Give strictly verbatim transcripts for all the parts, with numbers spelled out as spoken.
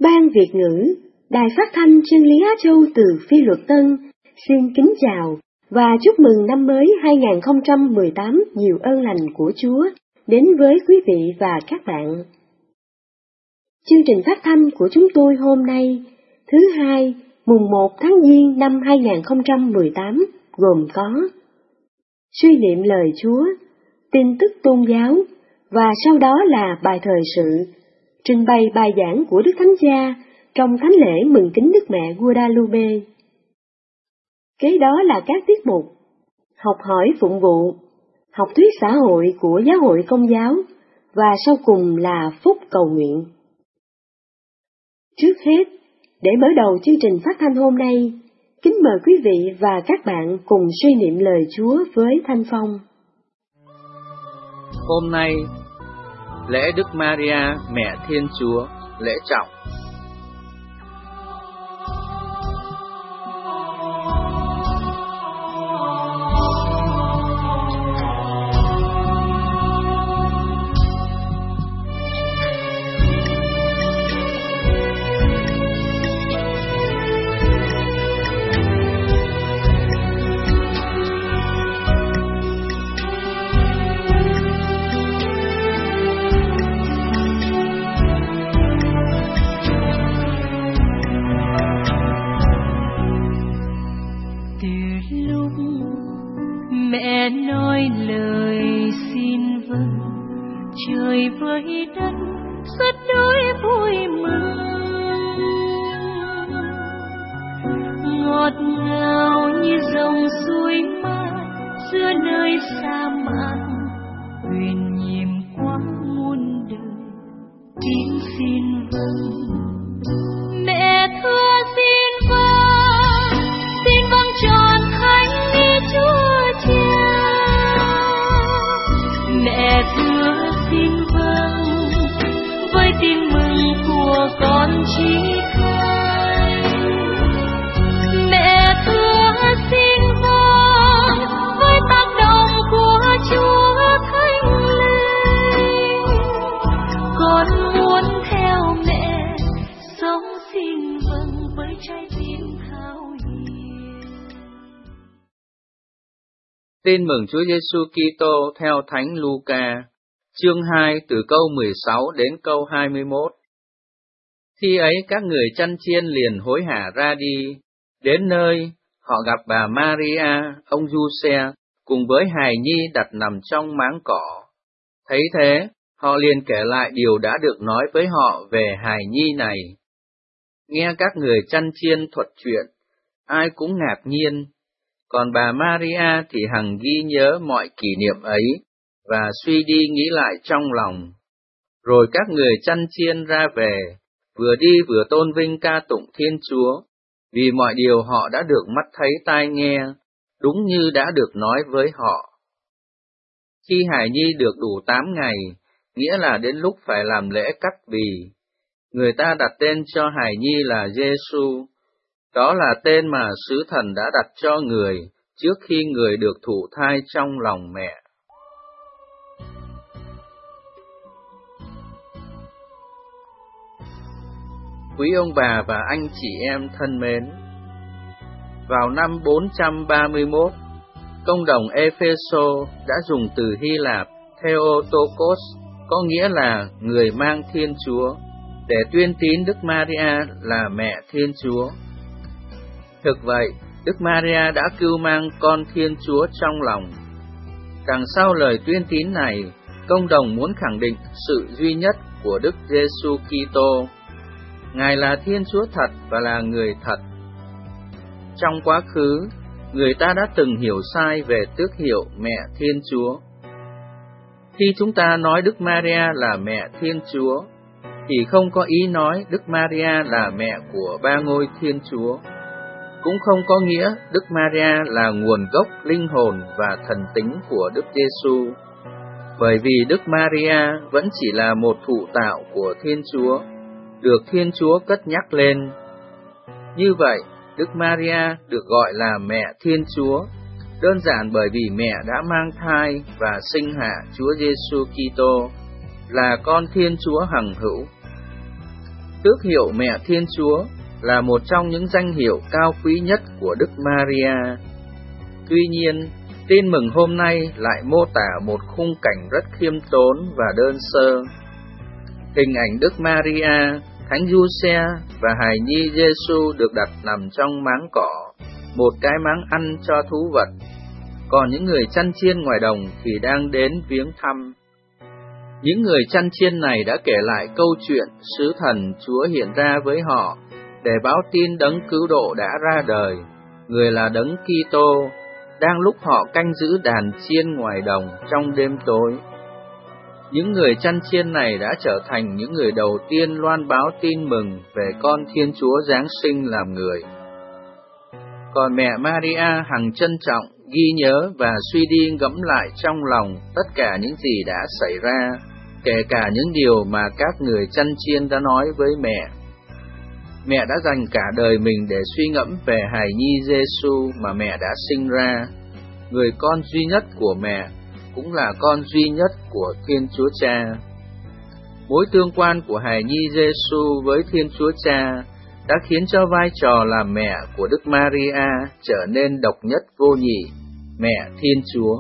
Ban Việt ngữ, Đài Phát thanh Chân lý Á Châu từ Phi Luật Tân xin kính chào và chúc mừng năm mới hai không một tám nhiều ơn lành của Chúa đến với quý vị và các bạn. Chương trình phát thanh của chúng tôi hôm nay, thứ hai, mùng một tháng Giêng năm hai không một tám, gồm có suy niệm lời Chúa, tin tức tôn giáo, và sau đó là bài thời sự, trình bày bài giảng của Đức Thánh Cha trong thánh lễ mừng kính Đức Mẹ Guadalupe. Kế đó là các tiết mục học hỏi phụng vụ, học thuyết xã hội của Giáo hội Công giáo, và sau cùng là phúc cầu nguyện. Trước hết, để mở đầu chương trình phát thanh hôm nay, kính mời quý vị và các bạn cùng suy niệm lời Chúa với Thanh Phong. Hôm nay, lễ Đức Maria Mẹ Thiên Chúa, lễ trọng. Tin mừng Chúa Giêsu Kitô theo Thánh Luca, chương hai từ câu mười sáu đến câu hai mươi mốt. Khi ấy các người chăn chiên liền hối hả ra đi, đến nơi họ gặp bà Maria, ông Giuse cùng với hài nhi đặt nằm trong máng cỏ. Thấy thế, họ liền kể lại điều đã được nói với họ về hài nhi này. Nghe các người chăn chiên thuật chuyện, ai cũng ngạc nhiên. Còn bà Maria thì hằng ghi nhớ mọi kỷ niệm ấy, và suy đi nghĩ lại trong lòng. Rồi các người chăn chiên ra về, vừa đi vừa tôn vinh ca tụng Thiên Chúa, vì mọi điều họ đã được mắt thấy tai nghe, đúng như đã được nói với họ. Khi hài nhi được đủ tám ngày, nghĩa là đến lúc phải làm lễ cắt bì, người ta đặt tên cho hài nhi là Giêsu. Đó là tên mà sứ thần đã đặt cho người trước khi người được thụ thai trong lòng mẹ. Quý ông bà và anh chị em thân mến, vào năm bốn trăm ba mươi mốt, công đồng Epheso đã dùng từ Hy Lạp Theotokos, có nghĩa là người mang Thiên Chúa, để tuyên tín Đức Maria là mẹ Thiên Chúa. Thực vậy, Đức Maria đã cưu mang con Thiên Chúa trong lòng. Đằng sau lời tuyên tín này, công đồng muốn khẳng định sự duy nhất của Đức Giêsu Kitô. Ngài là Thiên Chúa thật và là người thật. Trong quá khứ, người ta đã từng hiểu sai về tước hiệu mẹ Thiên Chúa. Khi chúng ta nói Đức Maria là mẹ Thiên Chúa, thì không có ý nói Đức Maria là mẹ của ba ngôi Thiên Chúa. Cũng không có nghĩa Đức Maria là nguồn gốc linh hồn và thần tính của Đức Giêsu, bởi vì Đức Maria vẫn chỉ là một thụ tạo của Thiên Chúa, được Thiên Chúa cất nhắc lên. Như vậy, Đức Maria được gọi là mẹ Thiên Chúa, đơn giản bởi vì mẹ đã mang thai và sinh hạ Chúa Giêsu Kitô, là con Thiên Chúa hằng hữu. Tước hiệu Mẹ Thiên Chúa là một trong những danh hiệu cao quý nhất của Đức Maria. Tuy nhiên, tin mừng hôm nay lại mô tả một khung cảnh rất khiêm tốn và đơn sơ. Hình ảnh Đức Maria, Thánh Giuse và hài nhi Giêsu được đặt nằm trong máng cỏ, một cái máng ăn cho thú vật, còn những người chăn chiên ngoài đồng thì đang đến viếng thăm. Những người chăn chiên này đã kể lại câu chuyện sứ thần Chúa hiện ra với họ để báo tin đấng cứu độ đã ra đời, người là đấng Kitô, đang lúc họ canh giữ đàn chiên ngoài đồng trong đêm tối. Những người chăn chiên này đã trở thành những người đầu tiên loan báo tin mừng về con Thiên Chúa Giáng sinh làm người. Còn mẹ Maria hằng trân trọng, ghi nhớ và suy đi ngẫm lại trong lòng tất cả những gì đã xảy ra, kể cả những điều mà các người chăn chiên đã nói với mẹ. Mẹ đã dành cả đời mình để suy ngẫm về hài nhi Giêsu mà mẹ đã sinh ra, người con duy nhất của mẹ, cũng là con duy nhất của Thiên Chúa Cha. Mối tương quan của hài nhi Giêsu với Thiên Chúa Cha đã khiến cho vai trò làm mẹ của Đức Maria trở nên độc nhất vô nhị, mẹ Thiên Chúa.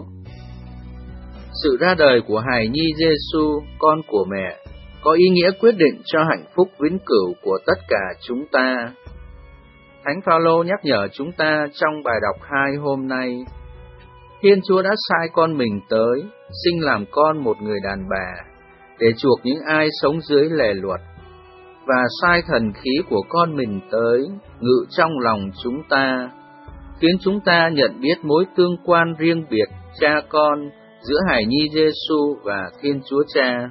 Sự ra đời của hài nhi Giêsu, con của mẹ, có ý nghĩa quyết định cho hạnh phúc vĩnh cửu của tất cả chúng ta. Thánh Phaolô nhắc nhở chúng ta trong bài đọc hai hôm nay, Thiên Chúa đã sai con mình tới, sinh làm con một người đàn bà, để chuộc những ai sống dưới lề luật, và sai thần khí của con mình tới, ngự trong lòng chúng ta, khiến chúng ta nhận biết mối tương quan riêng biệt cha con giữa hài nhi Giêsu và Thiên Chúa Cha.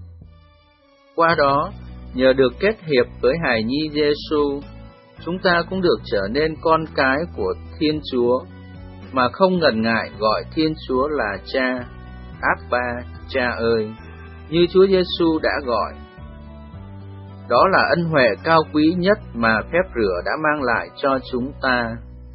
Qua đó, nhờ được kết hiệp với hài nhi Giêsu, chúng ta cũng được trở nên con cái của Thiên Chúa, mà không ngần ngại gọi Thiên Chúa là Cha, Abba, Cha ơi, như Chúa Giêsu đã gọi. Đó là ân huệ cao quý nhất mà phép rửa đã mang lại cho chúng ta.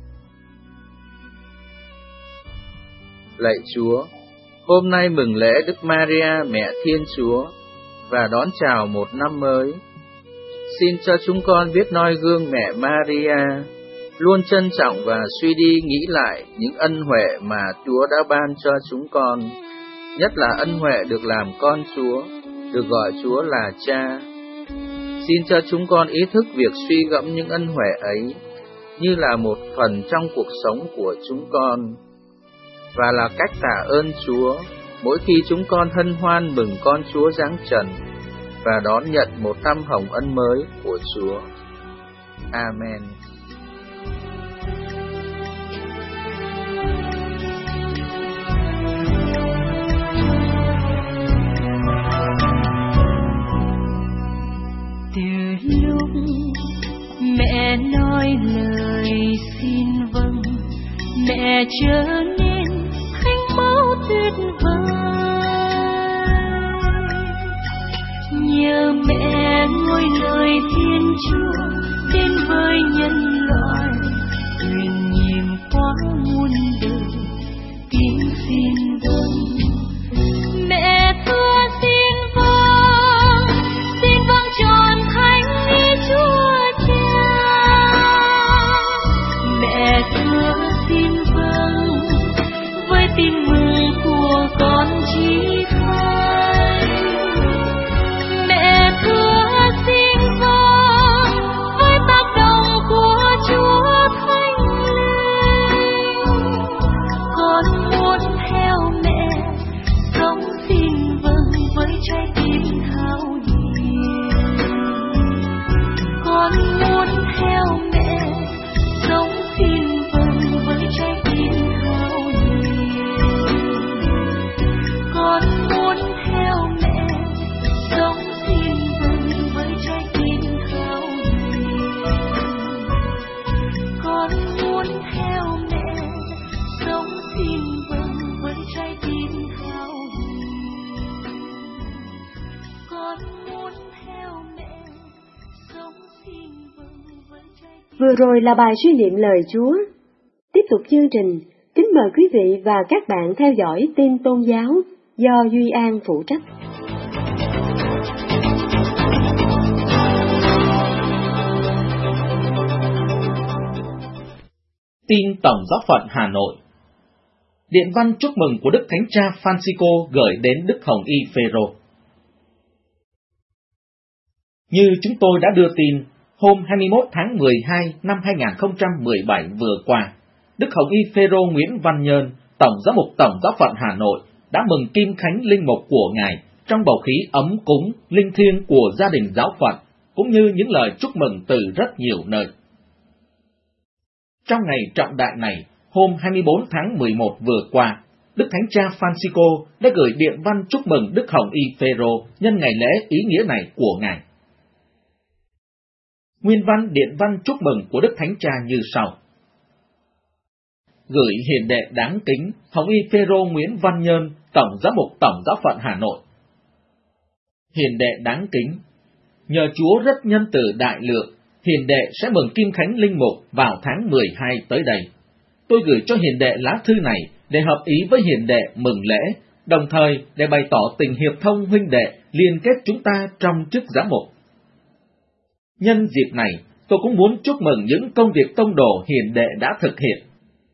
Lạy Chúa, hôm nay mừng lễ Đức Maria Mẹ Thiên Chúa và đón chào một năm mới. Xin cho chúng con biết noi gương mẹ Maria, luôn trân trọng và suy đi nghĩ lại những ân huệ mà Chúa đã ban cho chúng con, nhất là ân huệ được làm con Chúa, được gọi Chúa là Cha. Xin cho chúng con ý thức việc suy gẫm những ân huệ ấy như là một phần trong cuộc sống của chúng con, và là cách tạ ơn Chúa mỗi khi chúng con hân hoan mừng con Chúa giáng trần và đón nhận một năm hồng ân mới của Chúa. Amen. Từ lúc mẹ nói lời xin vâng, mẹ trở nên thánh mẫu tuyệt vời. Nhờ mẹ ngôi lời Thiên Chúa đến với nhân loại, truyền nhiệm qua muôn đời tiếng xin vâng. Mẹ thưa xin vâng, xin vâng trọn thánh ý Chúa Cha. Mẹ thưa xin vâng với tin mừng của con chí thánh. Mẹ thưa xin vâng với tác động của Chúa Thánh Linh. Con muốn theo mẹ sống xin vâng với trái tim thao hiền. Con muốn theo mẹ sống xin vâng với trái tim thao hiền. Con muốn theo mẹ sống xin vâng với trái tim thao hiền. Con muốn theo mẹ sống xin vâng với trái tim thao hiền. Con muốn theo mẹ sống xin vâng với trái tim. Vừa rồi là bài suy niệm lời Chúa. Tiếp tục chương trình, kính mời quý vị và các bạn theo dõi tin tôn giáo do Duy An phụ trách. Tin Tổng Giáo phận Hà Nội. Điện văn chúc mừng của Đức Thánh Cha Francisco gửi đến Đức Hồng Y Phêrô. Như chúng tôi đã đưa tin, hôm hai mươi mốt tháng mười hai năm hai nghìn không trăm mười bảy vừa qua, Đức Hồng Y Phêrô Nguyễn Văn Nhơn, Tổng Giám mục Tổng Giáo phận Hà Nội, đã mừng kim khánh linh mục của Ngài trong bầu khí ấm cúng, linh thiêng của gia đình giáo phận, cũng như những lời chúc mừng từ rất nhiều nơi. Trong ngày trọng đại này, hôm hai mươi bốn tháng mười một vừa qua, Đức Thánh Cha Francisco đã gửi điện văn chúc mừng Đức Hồng Y Phêrô nhân ngày lễ ý nghĩa này của Ngài. Nguyên văn điện văn chúc mừng của Đức Thánh Cha như sau. Gửi hiền đệ đáng kính Hồng Y Phêrô Nguyễn Văn Nhơn, Tổng Giám mục Tổng Giáo phận Hà Nội. Hiền đệ đáng kính, nhờ Chúa rất nhân từ đại lượng, hiền đệ sẽ mừng kim khánh linh mục vào tháng mười hai tới đây. Tôi gửi cho hiền đệ lá thư này để hợp ý với hiền đệ mừng lễ, đồng thời để bày tỏ tình hiệp thông huynh đệ liên kết chúng ta trong chức giám mục. Nhân dịp này, tôi cũng muốn chúc mừng những công việc tông đồ hiền đệ đã thực hiện.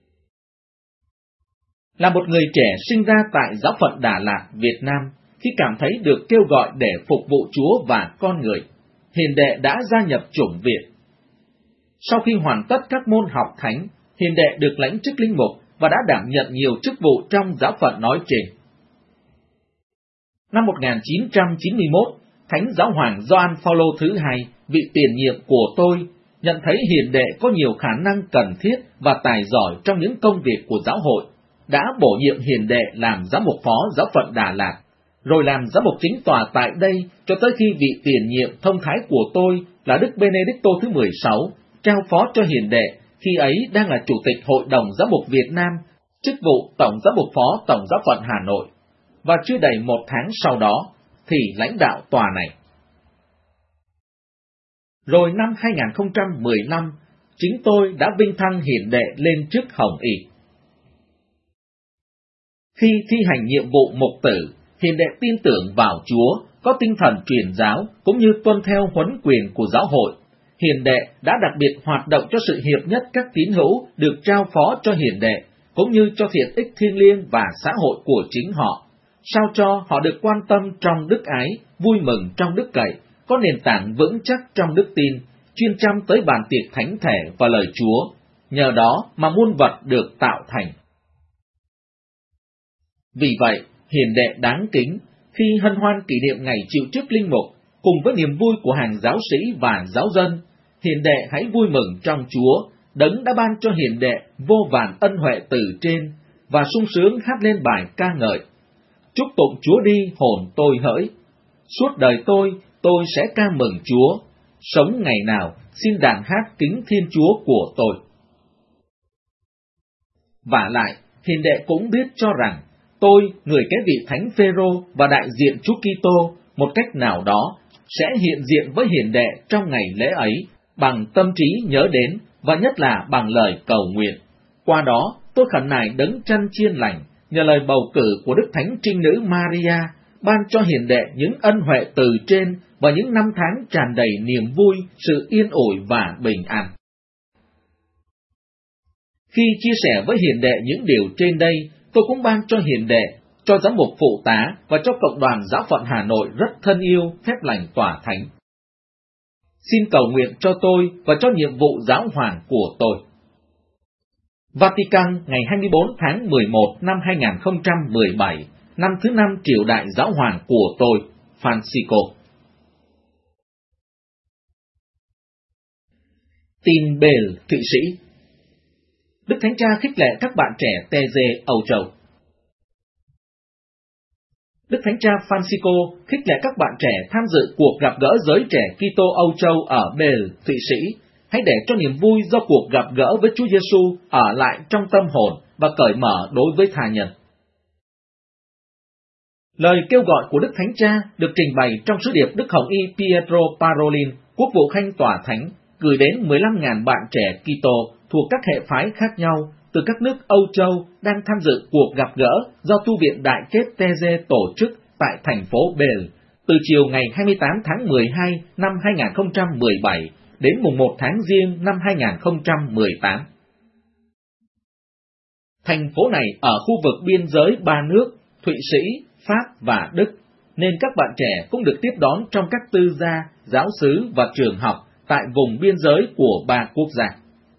Là một người trẻ sinh ra tại giáo phận Đà Lạt, Việt Nam, khi cảm thấy được kêu gọi để phục vụ Chúa và con người, hiền đệ đã gia nhập chủng Việt. Sau khi hoàn tất các môn học thánh, hiền đệ được lãnh chức linh mục và đã đảm nhận nhiều chức vụ trong giáo phận nói trên. Năm một nghìn chín trăm chín mươi mốt, Thánh Giáo hoàng Gioan Phaolô thứ hai, vị tiền nhiệm của tôi, nhận thấy hiền đệ có nhiều khả năng cần thiết và tài giỏi trong những công việc của giáo hội, đã bổ nhiệm hiền đệ làm giám mục phó giáo phận Đà Lạt, rồi làm giám mục chính tòa tại đây cho tới khi vị tiền nhiệm thông thái của tôi là Đức Benedicto thứ mười sáu trao phó cho hiền đệ khi ấy đang là chủ tịch Hội đồng Giám mục Việt Nam, chức vụ Tổng Giám mục phó Tổng Giáo phận Hà Nội, và chưa đầy một tháng sau đó thì lãnh đạo tòa này. Rồi năm hai nghìn không trăm mười lăm, chính tôi đã vinh thăng hiền đệ lên chức Hồng Y. Khi thi hành nhiệm vụ mục tử, hiền đệ tin tưởng vào Chúa, có tinh thần truyền giáo cũng như tuân theo huấn quyền của giáo hội. Hiền đệ đã đặc biệt hoạt động cho sự hiệp nhất các tín hữu được trao phó cho hiền đệ, cũng như cho thiện ích thiêng liêng và xã hội của chính họ, sao cho họ được quan tâm trong đức ái, vui mừng trong đức cậy, có nền tảng vững chắc trong đức tin, chuyên chăm tới bàn tiệc thánh thể và lời Chúa, nhờ đó mà muôn vật được tạo thành. Vì vậy, hiền đệ đáng kính, khi hân hoan kỷ niệm ngày chịu chức linh mục, cùng với niềm vui của hàng giáo sĩ và giáo dân, hiền đệ hãy vui mừng trong Chúa, Đấng đã ban cho hiền đệ vô vàn ân huệ từ trên, và sung sướng hát lên bài ca ngợi. Chúc tụng Chúa đi hồn tôi hỡi, suốt đời tôi, tôi sẽ ca mừng Chúa, sống ngày nào xin đàn hát kính Thiên Chúa của tôi. Vả lại, hiền đệ cũng biết cho rằng, tôi, người kế vị Thánh Phêrô và đại diện Chúa Kitô, một cách nào đó, sẽ hiện diện với hiền đệ trong ngày lễ ấy, bằng tâm trí nhớ đến, và nhất là bằng lời cầu nguyện. Qua đó, tôi khẩn nài Đấng Chăn Chiên Lành, nhờ lời bầu cử của Đức Thánh Trinh Nữ Maria, ban cho hiền đệ những ân huệ từ trên và những năm tháng tràn đầy niềm vui, sự yên ủi và bình an. Khi chia sẻ với hiền đệ những điều trên đây, tôi cũng ban cho hiền đệ, cho giám mục phụ tá và cho cộng đoàn giáo phận Hà Nội rất thân yêu phép lành tỏa thánh. Xin cầu nguyện cho tôi và cho nhiệm vụ giáo hoàng của tôi. Vatican ngày hai mươi bốn tháng mười một năm hai nghìn không trăm mười bảy, năm thứ năm triều đại giáo hoàng của tôi, Francisco. Tin Bale, Thụy Sĩ. Đức Thánh Cha khích lệ các bạn trẻ tê dê Âu Châu. Đức Thánh Cha Francisco khích lệ các bạn trẻ tham dự cuộc gặp gỡ giới trẻ Kitô Âu Châu ở Bale, Thụy Sĩ. Hãy để cho niềm vui do cuộc gặp gỡ với Chúa Giêsu ở lại trong tâm hồn và cởi mở đối với tha nhân. Lời kêu gọi của Đức Thánh Cha được trình bày trong sứ điệp Đức Hồng Y Pietro Parolin, quốc vụ khanh tòa thánh, gửi đến mười lăm nghìn bạn trẻ Kitô thuộc các hệ phái khác nhau từ các nước Âu Châu đang tham dự cuộc gặp gỡ do Tu viện Đại kết tê dê tổ chức tại thành phố Bale từ chiều ngày hai mươi tám tháng mười hai năm hai nghìn không trăm mười bảy đến mùng một tháng Giêng năm hai nghìn không trăm mười tám. Thành phố này ở khu vực biên giới ba nước, Thụy Sĩ, Pháp và Đức, nên các bạn trẻ cũng được tiếp đón trong các tư gia, giáo xứ và trường học tại vùng biên giới của ba quốc gia.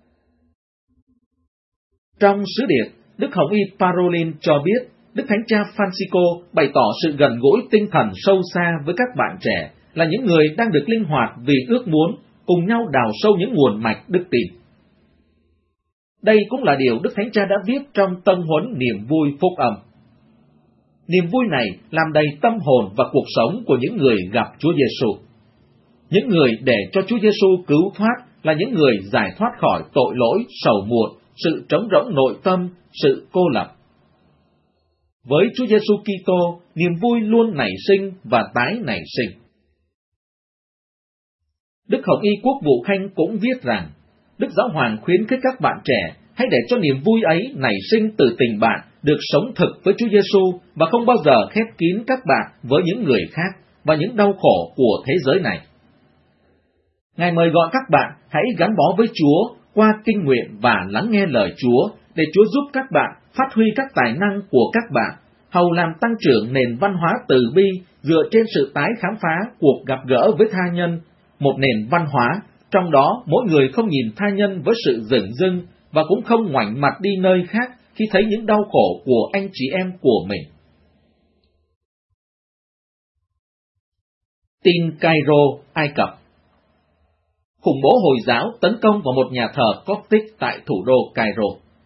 Trong sứ điệp, Đức Hồng Y Parolin cho biết, Đức Thánh Cha Francisco bày tỏ sự gần gũi tinh thần sâu xa với các bạn trẻ là những người đang được linh hoạt vì ước muốn cùng nhau đào sâu những nguồn mạch đức tin. Đây cũng là điều Đức Thánh Cha đã viết trong tông huấn niềm vui phúc âm. Niềm vui này làm đầy tâm hồn và cuộc sống của những người gặp Chúa Giêsu. Những người để cho Chúa Giêsu cứu thoát là những người giải thoát khỏi tội lỗi, sầu muộn, sự trống rỗng nội tâm, sự cô lập. Với Chúa Giêsu Kitô, niềm vui luôn nảy sinh và tái nảy sinh. Đức Hồng Y Quốc vụ Khanh cũng viết rằng, Đức Giáo Hoàng khuyến khích các bạn trẻ hãy để cho niềm vui ấy nảy sinh từ tình bạn được sống thực với Chúa Giêsu và không bao giờ khép kín các bạn với những người khác và những đau khổ của thế giới này. Ngài mời gọi các bạn hãy gắn bó với Chúa qua kinh nguyện và lắng nghe lời Chúa để Chúa giúp các bạn phát huy các tài năng của các bạn, hầu làm tăng trưởng nền văn hóa từ bi dựa trên sự tái khám phá cuộc gặp gỡ với tha nhân, một nền văn hóa trong đó mỗi người không nhìn tha nhân với sự dửng dưng và cũng không ngoảnh mặt đi nơi khác khi thấy những đau khổ của anh chị em của mình. Tin Cairo, Ai Cập. Khủng bố Hồi giáo tấn công vào một nhà thờ Coptic tại thủ đô Cairo.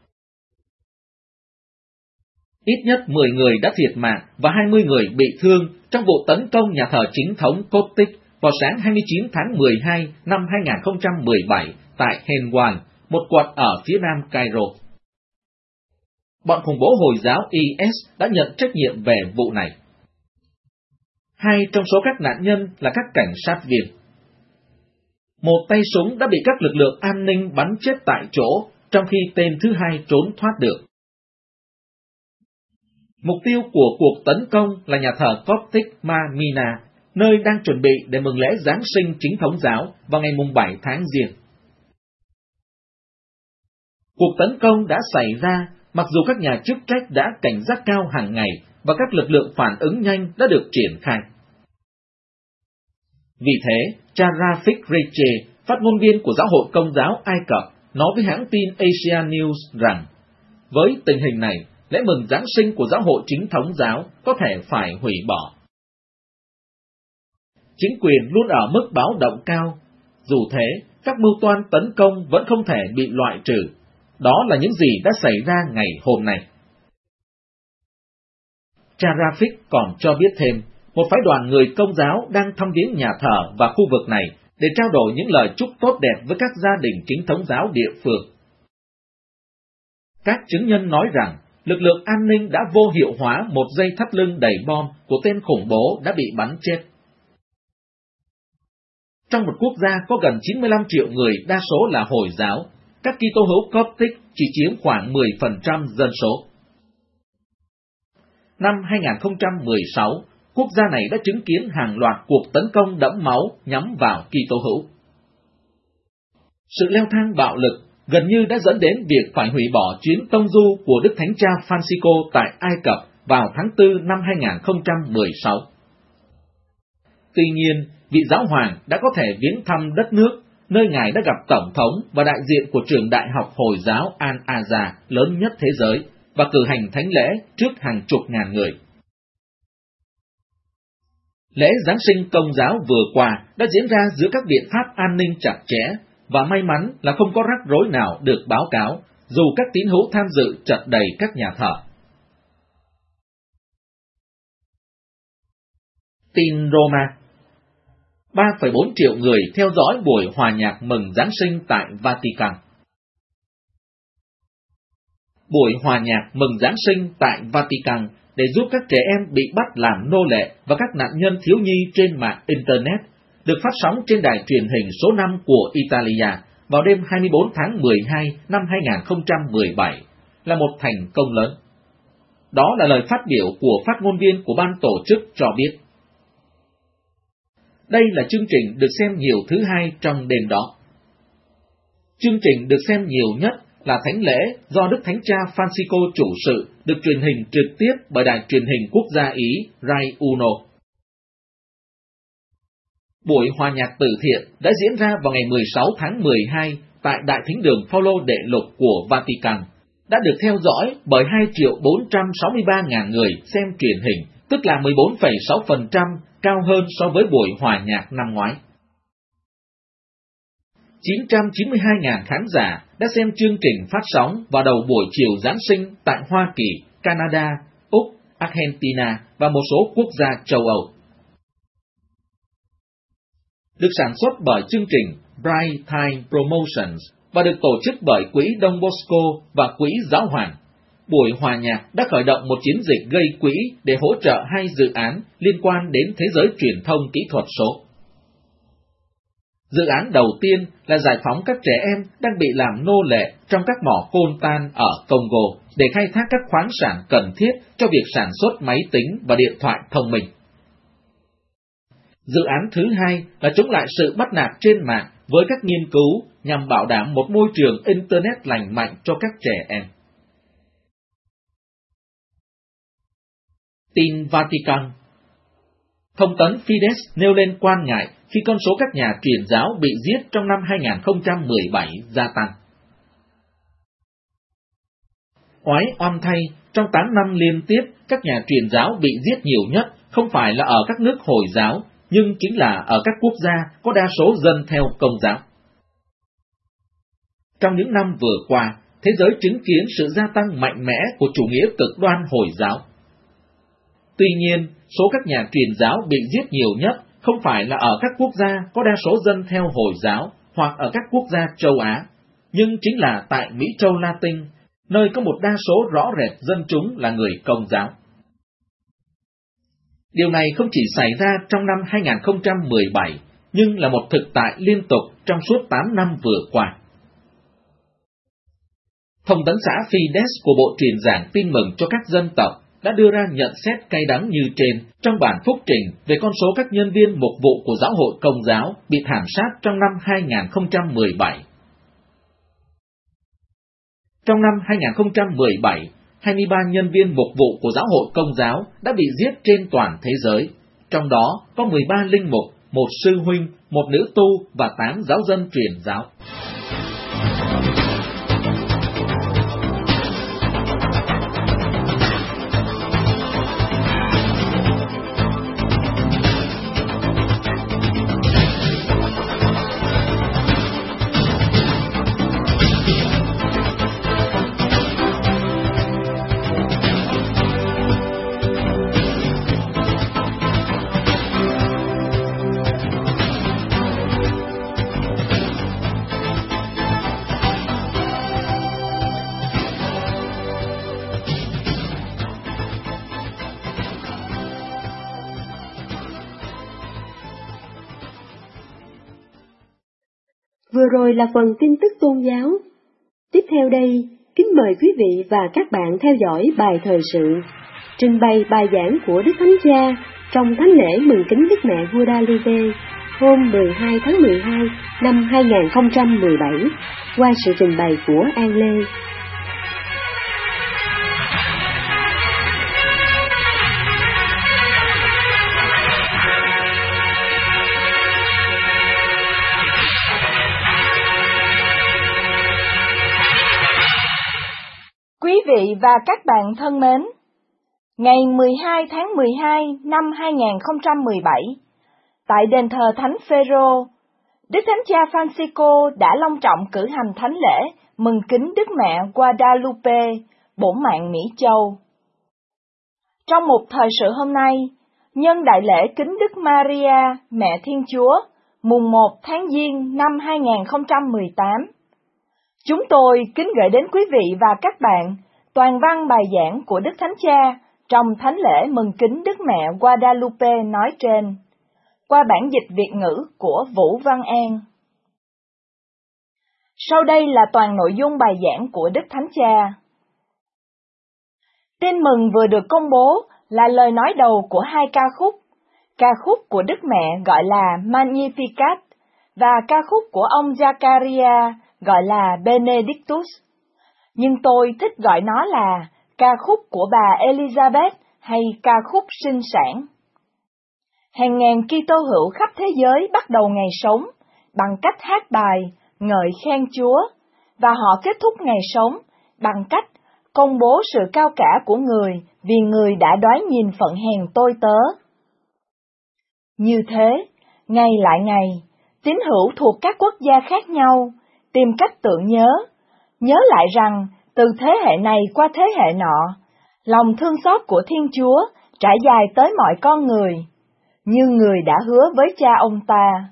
Ít nhất mười người đã thiệt mạng và hai mươi người bị thương trong vụ tấn công nhà thờ chính thống Coptic vào sáng hai mươi chín tháng mười hai năm hai nghìn không trăm mười bảy tại Henwan, một quận ở phía nam Cairo. Bọn khủng bố Hồi giáo I S đã nhận trách nhiệm về vụ này. Hai trong số các nạn nhân là các cảnh sát viên. Một tay súng đã bị các lực lượng an ninh bắn chết tại chỗ, trong khi tên thứ hai trốn thoát được. Mục tiêu của cuộc tấn công là nhà thờ Coptic Ma Mina, nơi đang chuẩn bị để mừng lễ Giáng sinh chính thống giáo vào ngày bảy tháng Giêng. Cuộc tấn công đã xảy ra mặc dù các nhà chức trách đã cảnh giác cao hàng ngày và các lực lượng phản ứng nhanh đã được triển khai. Vì thế, cha Rafik Reche, phát ngôn viên của Giáo hội Công giáo Ai Cập, nói với hãng tin Asia News rằng, với tình hình này, lễ mừng Giáng sinh của Giáo hội chính thống giáo có thể phải hủy bỏ. Chính quyền luôn ở mức báo động cao. Dù thế, các mưu toan tấn công vẫn không thể bị loại trừ. Đó là những gì đã xảy ra ngày hôm nay. Cha Rafik còn cho biết thêm, một phái đoàn người Công giáo đang thăm viếng nhà thờ và khu vực này để trao đổi những lời chúc tốt đẹp với các gia đình chính thống giáo địa phương. Các chứng nhân nói rằng, lực lượng an ninh đã vô hiệu hóa một dây thắt lưng đầy bom của tên khủng bố đã bị bắn chết. Trong một quốc gia có gần chín mươi lăm triệu người đa số là Hồi giáo, các Kitô hữu Coptic chỉ chiếm khoảng mười phần trăm dân số. Năm hai nghìn không trăm mười sáu, quốc gia này đã chứng kiến hàng loạt cuộc tấn công đẫm máu nhắm vào Kitô hữu. Sự leo thang bạo lực gần như đã dẫn đến việc phải hủy bỏ chuyến tông du của Đức Thánh Cha Francisco tại Ai Cập vào tháng tư năm hai nghìn không trăm mười sáu. Tuy nhiên, vị giáo hoàng đã có thể viếng thăm đất nước, nơi Ngài đã gặp Tổng thống và đại diện của trường đại học Hồi giáo Al-Azhar lớn nhất thế giới và cử hành thánh lễ trước hàng chục ngàn người. Lễ Giáng sinh Công giáo vừa qua đã diễn ra giữa các biện pháp an ninh chặt chẽ, và may mắn là không có rắc rối nào được báo cáo, dù các tín hữu tham dự chật đầy các nhà thờ. Tin Roma. ba phẩy bốn triệu người theo dõi buổi hòa nhạc mừng Giáng sinh tại Vatican. Buổi hòa nhạc mừng Giáng sinh tại Vatican để giúp các trẻ em bị bắt làm nô lệ và các nạn nhân thiếu nhi trên mạng Internet được phát sóng trên đài truyền hình số năm của Italia vào đêm hai mươi bốn tháng mười hai năm hai nghìn không trăm mười bảy là một thành công lớn. Đó là lời phát biểu của phát ngôn viên của ban tổ chức cho biết. Đây là chương trình được xem nhiều thứ hai trong đêm đó. Chương trình được xem nhiều nhất là thánh lễ do Đức Thánh Cha Francisco chủ sự, được truyền hình trực tiếp bởi đài truyền hình quốc gia Ý Rai Uno. Buổi hòa nhạc từ thiện đã diễn ra vào ngày mười sáu tháng mười hai tại Đại Thính đường Phaolô Đệ Lục của Vatican, đã được theo dõi bởi hai triệu bốn trăm sáu mươi ba nghìn người xem truyền hình, tức là mười bốn phẩy sáu phần trăm, cao hơn so với buổi hòa nhạc năm ngoái. chín trăm chín mươi hai nghìn khán giả đã xem chương trình phát sóng vào đầu buổi chiều Giáng sinh tại Hoa Kỳ, Canada, Úc, Argentina và một số quốc gia châu Âu. Được sản xuất bởi chương trình Bright Time Promotions và được tổ chức bởi Quỹ Đông Bosco và Quỹ Giáo hoàng, buổi hòa nhạc đã khởi động một chiến dịch gây quỹ để hỗ trợ hai dự án liên quan đến thế giới truyền thông kỹ thuật số. Dự án đầu tiên là giải phóng các trẻ em đang bị làm nô lệ trong các mỏ coltan ở Congo để khai thác các khoáng sản cần thiết cho việc sản xuất máy tính và điện thoại thông minh. Dự án thứ hai là chống lại sự bắt nạt trên mạng với các nghiên cứu nhằm bảo đảm một môi trường Internet lành mạnh cho các trẻ em. Tin Vatican. Thông tấn Fides nêu lên quan ngại khi con số các nhà truyền giáo bị giết trong năm hai nghìn không trăm mười bảy gia tăng. Oái oăm thay, trong tám năm liên tiếp, các nhà truyền giáo bị giết nhiều nhất không phải là ở các nước Hồi giáo, nhưng chính là ở các quốc gia có đa số dân theo Công giáo. Trong những năm vừa qua, thế giới chứng kiến sự gia tăng mạnh mẽ của chủ nghĩa cực đoan Hồi giáo. Tuy nhiên, số các nhà truyền giáo bị giết nhiều nhất không phải là ở các quốc gia có đa số dân theo Hồi giáo hoặc ở các quốc gia châu Á, nhưng chính là tại Mỹ châu Latin, nơi có một đa số rõ rệt dân chúng là người Công giáo. Điều này không chỉ xảy ra trong năm hai nghìn không trăm mười bảy, nhưng là một thực tại liên tục trong suốt tám năm vừa qua. Thông tấn xã Fides của Bộ Truyền giảng Tin mừng cho các dân tộc đã đưa ra nhận xét cay đắng như trên trong bản phúc trình về con số các nhân viên mục vụ của giáo hội Công giáo bị thảm sát trong năm hai nghìn không trăm mười bảy. Trong năm hai nghìn không trăm mười bảy, hai mươi ba nhân viên mục vụ của giáo hội Công giáo đã bị giết trên toàn thế giới, trong đó có mười ba linh mục, một sư huynh, một nữ tu và tám giáo dân truyền giáo. Vừa rồi là phần tin tức tôn giáo. Tiếp theo đây, kính mời quý vị và các bạn theo dõi bài thời sự, trình bày bài giảng của Đức Thánh Cha trong thánh lễ mừng kính Đức Mẹ Guadalupe hôm mười hai tháng mười hai năm hai nghìn không trăm mười bảy, qua sự trình bày của An Lê. Quý vị và các bạn thân mến, ngày mười hai tháng mười hai năm hai nghìn không trăm mười bảy, tại đền thờ Thánh Phêrô, Đức Thánh Cha Francisco đã long trọng cử hành thánh lễ mừng kính Đức Mẹ Guadalupe, bổn mạng Mỹ Châu. Trong một thời sự hôm nay, nhân đại lễ kính Đức Maria, Mẹ Thiên Chúa, mùng một tháng Giêng năm hai nghìn không trăm mười tám, chúng tôi kính gửi đến quý vị và các bạn toàn văn bài giảng của Đức Thánh Cha trong thánh lễ mừng kính Đức Mẹ Guadalupe nói trên, qua bản dịch Việt ngữ của Vũ Văn An. Sau đây là toàn nội dung bài giảng của Đức Thánh Cha. Tin mừng vừa được công bố là lời nói đầu của hai ca khúc. Ca khúc của Đức Mẹ gọi là Magnificat và ca khúc của ông Zachariah gọi là Benedictus, nhưng tôi thích gọi nó là ca khúc của bà Elizabeth hay ca khúc sinh sản. Hàng ngàn Kitô hữu khắp thế giới bắt đầu ngày sống bằng cách hát bài ngợi khen Chúa, và họ kết thúc ngày sống bằng cách công bố sự cao cả của người vì người đã đoái nhìn phận hèn tôi tớ. Như thế, ngày lại ngày, tín hữu thuộc các quốc gia khác nhau tìm cách tưởng nhớ, nhớ lại rằng từ thế hệ này qua thế hệ nọ, lòng thương xót của Thiên Chúa trải dài tới mọi con người, như người đã hứa với cha ông ta.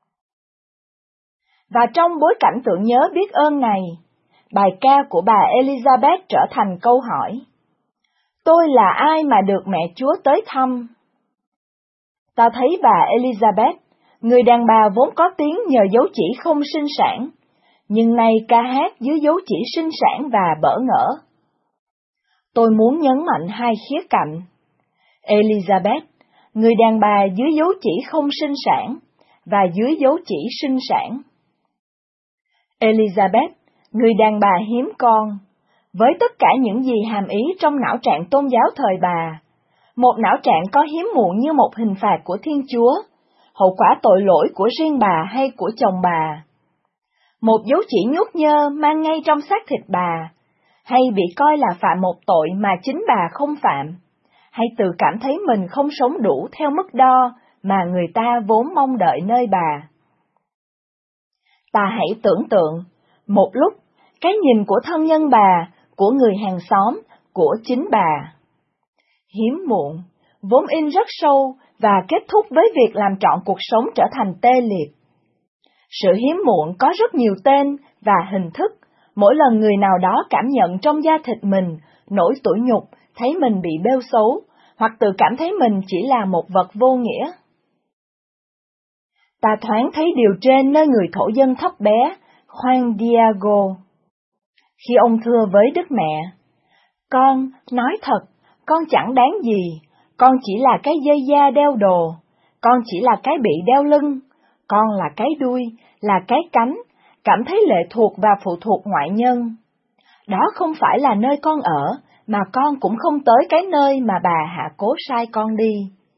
Và trong bối cảnh tưởng nhớ biết ơn này, bài ca của bà Elizabeth trở thành câu hỏi: tôi là ai mà được mẹ Chúa tới thăm? Ta thấy bà Elizabeth, người đàn bà vốn có tiếng nhờ dấu chỉ không sinh sản, nhưng nay ca hát dưới dấu chỉ sinh sản và bỡ ngỡ. Tôi muốn nhấn mạnh hai khía cạnh. Elizabeth, người đàn bà dưới dấu chỉ không sinh sản, và dưới dấu chỉ sinh sản. Elizabeth, người đàn bà hiếm con, với tất cả những gì hàm ý trong não trạng tôn giáo thời bà, một não trạng có hiếm muộn như một hình phạt của Thiên Chúa, hậu quả tội lỗi của riêng bà hay của chồng bà. Một dấu chỉ nhút nhơ mang ngay trong xác thịt bà, hay bị coi là phạm một tội mà chính bà không phạm, hay tự cảm thấy mình không sống đủ theo mức đo mà người ta vốn mong đợi nơi bà. Ta hãy tưởng tượng, một lúc, cái nhìn của thân nhân bà, của người hàng xóm, của chính bà. Hiếm muộn, vốn in rất sâu và kết thúc với việc làm trọn cuộc sống trở thành tê liệt. Sự hiếm muộn có rất nhiều tên và hình thức, mỗi lần người nào đó cảm nhận trong da thịt mình nỗi tủi nhục, thấy mình bị bêu xấu, hoặc tự cảm thấy mình chỉ là một vật vô nghĩa. Ta thoáng thấy điều trên nơi người thổ dân thấp bé, Juan Diego. Khi ông thưa với Đức Mẹ: con, nói thật, con chẳng đáng gì, con chỉ là cái dây da đeo đồ, con chỉ là cái bị đeo lưng, con là cái đuôi, là cái cánh, cảm thấy lệ thuộc và phụ thuộc ngoại nhân. Đó không phải là nơi con ở, mà con cũng không tới cái nơi mà bà hạ cố sai con đi.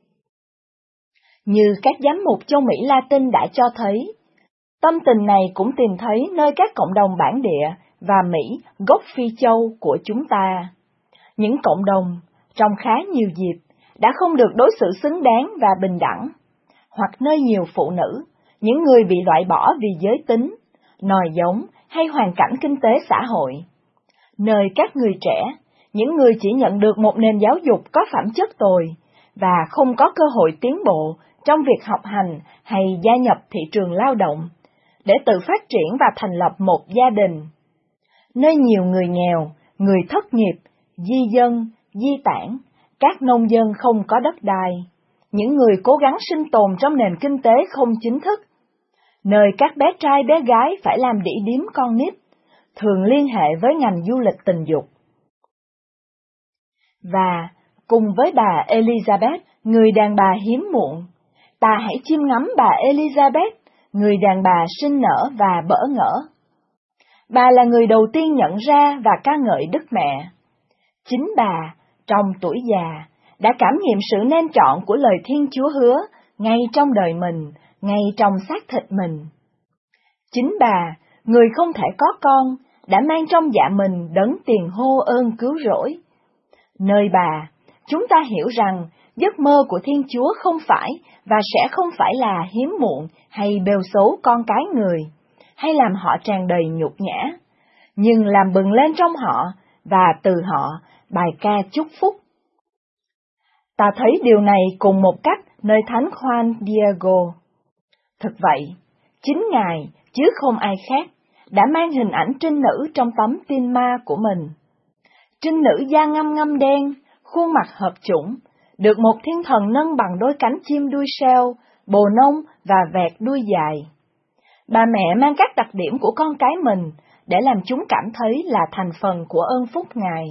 Như các giám mục châu Mỹ Latin đã cho thấy, tâm tình này cũng tìm thấy nơi các cộng đồng bản địa và Mỹ gốc Phi Châu của chúng ta. Những cộng đồng, trong khá nhiều dịp, đã không được đối xử xứng đáng và bình đẳng, hoặc nơi nhiều phụ nữ, những người bị loại bỏ vì giới tính, nòi giống hay hoàn cảnh kinh tế xã hội. Nơi các người trẻ, những người chỉ nhận được một nền giáo dục có phẩm chất tồi, và không có cơ hội tiến bộ trong việc học hành hay gia nhập thị trường lao động, để tự phát triển và thành lập một gia đình. Nơi nhiều người nghèo, người thất nghiệp, di dân, di tản, các nông dân không có đất đai, những người cố gắng sinh tồn trong nền kinh tế không chính thức. Nơi các bé trai bé gái phải làm đĩ điếm con nít, thường liên hệ với ngành du lịch tình dục. Và, cùng với bà Elizabeth, người đàn bà hiếm muộn, ta hãy chiêm ngắm bà Elizabeth, người đàn bà sinh nở và bỡ ngỡ. Bà là người đầu tiên nhận ra và ca ngợi Đức Mẹ. Chính bà, trong tuổi già, đã cảm nghiệm sự nên chọn của lời Thiên Chúa hứa ngay trong đời mình, ngay trong xác thịt mình. Chính bà, người không thể có con, đã mang trong dạ mình đấng tiền hô ơn cứu rỗi. Nơi bà, chúng ta hiểu rằng giấc mơ của Thiên Chúa không phải và sẽ không phải là hiếm muộn hay bêu xấu con cái người, hay làm họ tràn đầy nhục nhã, nhưng làm bừng lên trong họ, và từ họ bài ca chúc phúc. Ta thấy điều này cùng một cách nơi Thánh Juan Diego. Thực vậy, chính Ngài, chứ không ai khác, đã mang hình ảnh trinh nữ trong tấm tin ma của mình. Trinh nữ da ngăm ngăm đen, khuôn mặt hợp chủng, được một thiên thần nâng bằng đôi cánh chim đuôi seo, bồ nông và vẹt đuôi dài. Bà mẹ mang các đặc điểm của con cái mình để làm chúng cảm thấy là thành phần của ơn phúc Ngài.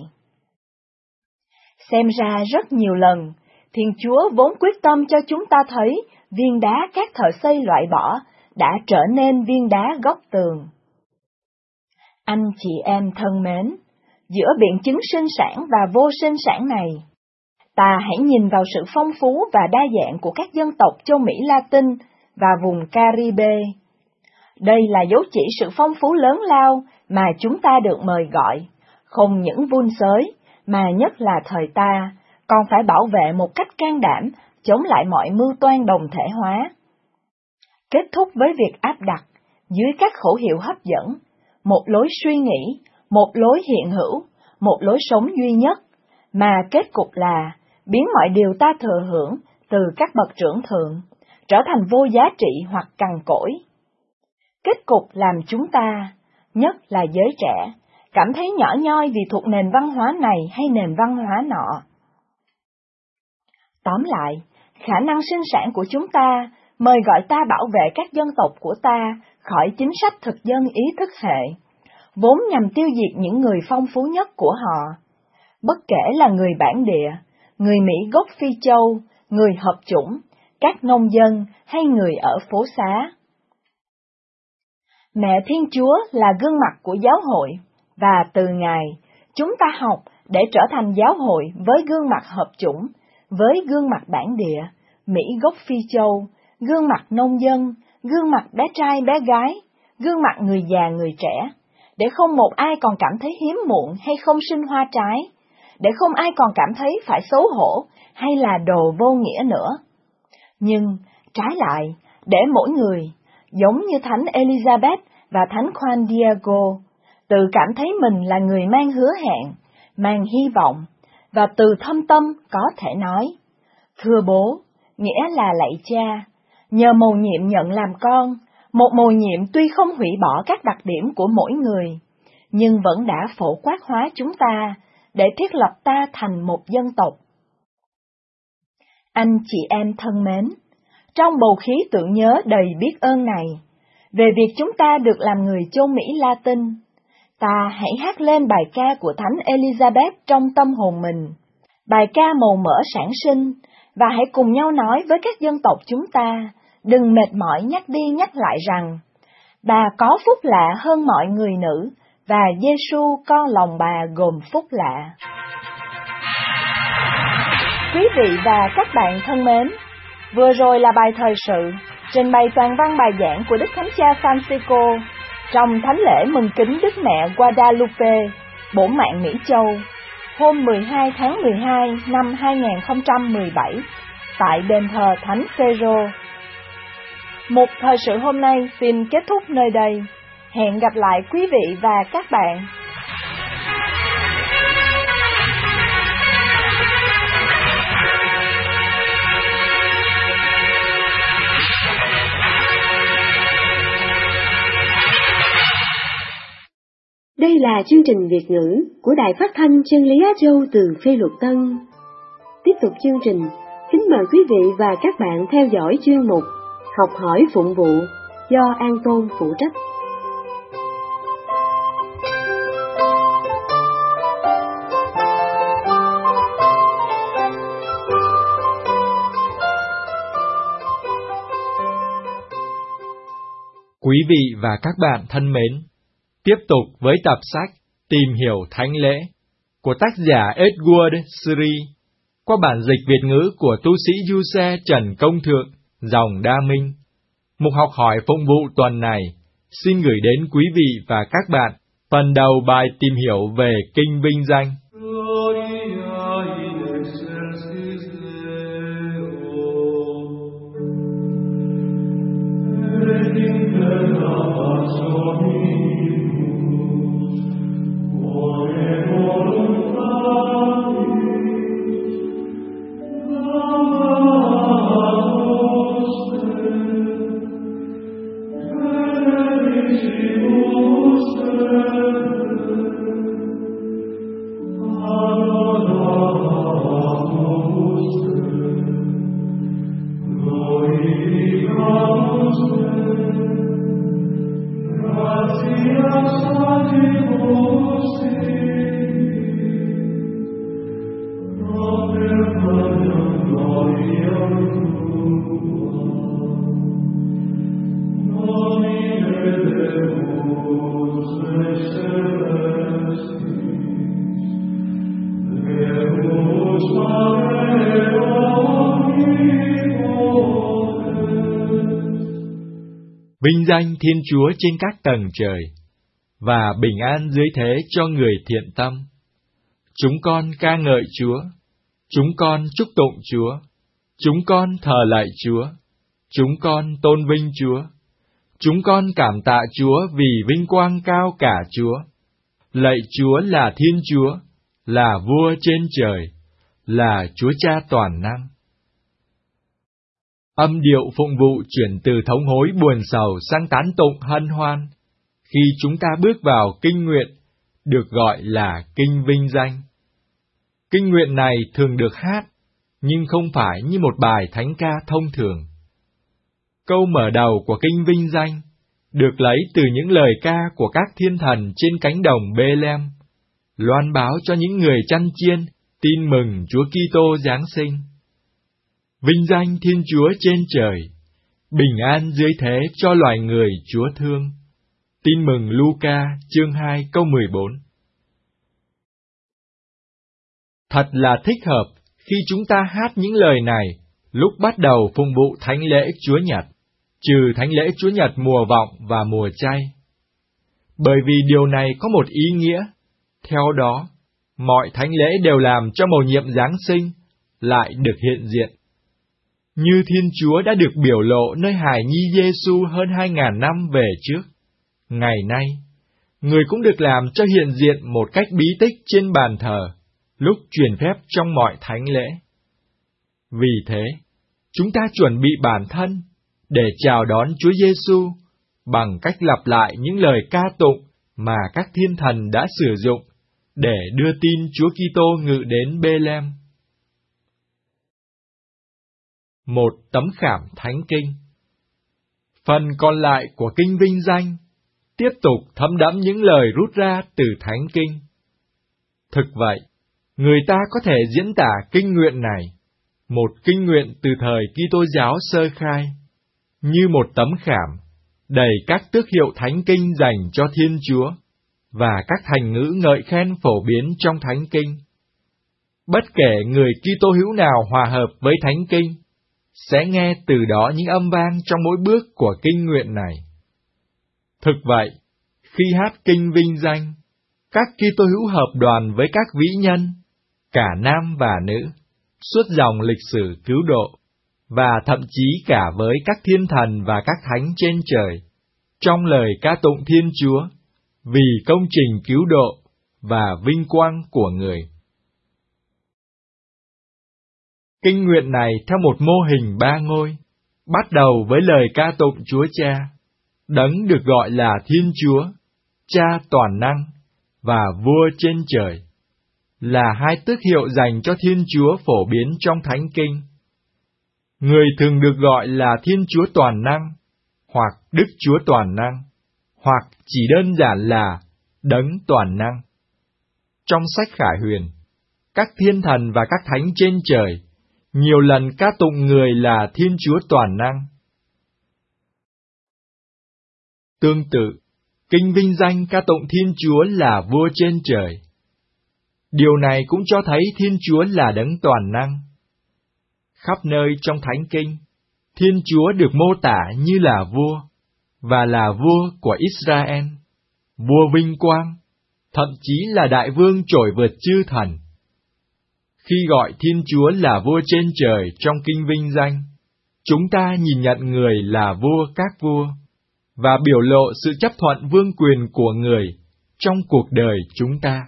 Xem ra rất nhiều lần, Thiên Chúa vốn quyết tâm cho chúng ta thấy viên đá các thợ xây loại bỏ đã trở nên viên đá góc tường. Anh chị em thân mến, giữa biện chứng sinh sản và vô sinh sản này, ta hãy nhìn vào sự phong phú và đa dạng của các dân tộc châu Mỹ Latin và vùng Caribe. Đây là dấu chỉ sự phong phú lớn lao mà chúng ta được mời gọi, không những vun sới, mà nhất là thời ta, còn phải bảo vệ một cách can đảm, chống lại mọi mưu toan đồng thể hóa. Kết thúc với việc áp đặt, dưới các khẩu hiệu hấp dẫn, một lối suy nghĩ, một lối hiện hữu, một lối sống duy nhất, mà kết cục là biến mọi điều ta thừa hưởng từ các bậc trưởng thượng, trở thành vô giá trị hoặc cằn cỗi. Kết cục làm chúng ta, nhất là giới trẻ, cảm thấy nhỏ nhoi vì thuộc nền văn hóa này hay nền văn hóa nọ. Tóm lại, khả năng sinh sản của chúng ta mời gọi ta bảo vệ các dân tộc của ta khỏi chính sách thực dân ý thức hệ, vốn nhằm tiêu diệt những người phong phú nhất của họ, bất kể là người bản địa, người Mỹ gốc Phi Châu, người hợp chủng, các nông dân hay người ở phố xá. Mẹ Thiên Chúa là gương mặt của giáo hội, và từ Ngài, chúng ta học để trở thành giáo hội với gương mặt hợp chủng, với gương mặt bản địa, Mỹ gốc Phi Châu, gương mặt nông dân, gương mặt bé trai bé gái, gương mặt người già người trẻ, để không một ai còn cảm thấy hiếm muộn hay không sinh hoa trái, để không ai còn cảm thấy phải xấu hổ hay là đồ vô nghĩa nữa. Nhưng, trái lại, để mỗi người, giống như Thánh Elizabeth và Thánh Juan Diego, tự cảm thấy mình là người mang hứa hẹn, mang hy vọng, và từ thâm tâm có thể nói, thưa bố, nghĩa là lạy cha, nhờ mầu nhiệm nhận làm con, một mầu nhiệm tuy không hủy bỏ các đặc điểm của mỗi người, nhưng vẫn đã phổ quát hóa chúng ta, để thiết lập ta thành một dân tộc. Anh chị em thân mến, trong bầu khí tưởng nhớ đầy biết ơn này, về việc chúng ta được làm người châu Mỹ Latin, ta hãy hát lên bài ca của Thánh Elizabeth trong tâm hồn mình, bài ca màu mỡ sản sinh, và hãy cùng nhau nói với các dân tộc chúng ta, đừng mệt mỏi nhắc đi nhắc lại rằng, bà có phúc lạ hơn mọi người nữ, và Giê-xu con lòng bà gồm phúc lạ. Quý vị và các bạn thân mến, vừa rồi là bài thời sự, trình bày toàn văn bài giảng của Đức Thánh Cha Francisco trong thánh lễ mừng kính Đức Mẹ Guadalupe, bổn mạng Mỹ Châu, hôm mười hai tháng mười hai năm hai nghìn không trăm mười bảy, tại đền thờ Thánh Phêrô. Một thời sự hôm nay xin kết thúc nơi đây. Hẹn gặp lại quý vị và các bạn. Đây là chương trình Việt ngữ của Đài Phát thanh Chân lý Á Châu từ Phi Luật Tân. Tiếp tục chương trình, kính mời quý vị và các bạn theo dõi chuyên mục Học hỏi phụng vụ do An Tôn phụ trách. Quý vị và các bạn thân mến, tiếp tục với tập sách Tìm hiểu Thánh lễ của tác giả Edward Sri qua bản dịch Việt ngữ của tu sĩ Giuse Trần Công Thượng, dòng Đa Minh. Mục học hỏi phụng vụ tuần này xin gửi đến quý vị và các bạn phần đầu bài tìm hiểu về Kinh Vinh Danh. vinh danh Thiên Chúa trên các tầng trời, và bình an dưới thế cho người thiện tâm. Chúng con ca ngợi Chúa, chúng con chúc tụng Chúa, chúng con thờ lạy Chúa, chúng con tôn vinh Chúa, chúng con cảm tạ Chúa vì vinh quang cao cả Chúa. Lạy Chúa là Thiên Chúa, là Vua trên trời, là Chúa Cha toàn năng. Âm điệu phụng vụ chuyển từ thống hối buồn sầu sang tán tụng hân hoan, khi chúng ta bước vào kinh nguyện, được gọi là kinh vinh danh. Kinh nguyện này thường được hát, nhưng không phải như một bài thánh ca thông thường. Câu mở đầu của kinh vinh danh được lấy từ những lời ca của các thiên thần trên cánh đồng Bê-lem, loan báo cho những người chăn chiên tin mừng Chúa Kitô giáng sinh. Vinh danh Thiên Chúa trên trời, bình an dưới thế cho loài người Chúa thương. Tin mừng Luca chương hai câu mười bốn. Thật là thích hợp khi chúng ta hát những lời này lúc bắt đầu phụng vụ thánh lễ Chúa Nhật, trừ thánh lễ Chúa Nhật mùa vọng và mùa chay. Bởi vì điều này có một ý nghĩa, theo đó, mọi thánh lễ đều làm cho mầu nhiệm Giáng sinh lại được hiện diện. Như Thiên Chúa đã được biểu lộ nơi hài nhi Giê-xu hơn hai ngàn năm về trước, ngày nay, người cũng được làm cho hiện diện một cách bí tích trên bàn thờ, lúc truyền phép trong mọi thánh lễ. Vì thế, chúng ta chuẩn bị bản thân để chào đón Chúa Giê-xu bằng cách lặp lại những lời ca tụng mà các thiên thần đã sử dụng để đưa tin Chúa Kitô ngự đến Bê-lem. Một tấm khảm thánh kinh. Phần còn lại của kinh vinh danh tiếp tục thấm đẫm những lời rút ra từ thánh kinh. Thực vậy, người ta có thể diễn tả kinh nguyện này, một kinh nguyện từ thời Kitô giáo sơ khai, như một tấm khảm đầy các tước hiệu thánh kinh dành cho Thiên Chúa và các thành ngữ ngợi khen phổ biến trong thánh kinh. Bất kể người Kitô hữu nào hòa hợp với thánh kinh, sẽ nghe từ đó những âm vang trong mỗi bước của kinh nguyện này. Thực vậy, khi hát kinh vinh danh, các Kitô hữu hợp đoàn với các vĩ nhân, cả nam và nữ, suốt dòng lịch sử cứu độ, và thậm chí cả với các thiên thần và các thánh trên trời, trong lời ca tụng Thiên Chúa, vì công trình cứu độ và vinh quang của người. Kinh nguyện này theo một mô hình ba ngôi, bắt đầu với lời ca tụng Chúa Cha, Đấng được gọi là Thiên Chúa, Cha toàn năng, và Vua trên trời, là hai tước hiệu dành cho Thiên Chúa phổ biến trong Thánh Kinh. Người thường được gọi là Thiên Chúa toàn năng, hoặc Đức Chúa toàn năng, hoặc chỉ đơn giản là Đấng toàn năng. Trong sách Khải Huyền, các thiên thần và các thánh trên trời nhiều lần ca tụng người là Thiên Chúa toàn năng. Tương tự, kinh vinh danh ca tụng Thiên Chúa là Vua trên trời. Điều này cũng cho thấy Thiên Chúa là Đấng toàn năng. Khắp nơi trong Thánh Kinh, Thiên Chúa được mô tả như là vua, và là vua của Israel, vua vinh quang, thậm chí là đại vương trội vượt chư thần. Khi gọi Thiên Chúa là vua trên trời trong kinh vinh danh, chúng ta nhìn nhận người là vua các vua, và biểu lộ sự chấp thuận vương quyền của người trong cuộc đời chúng ta.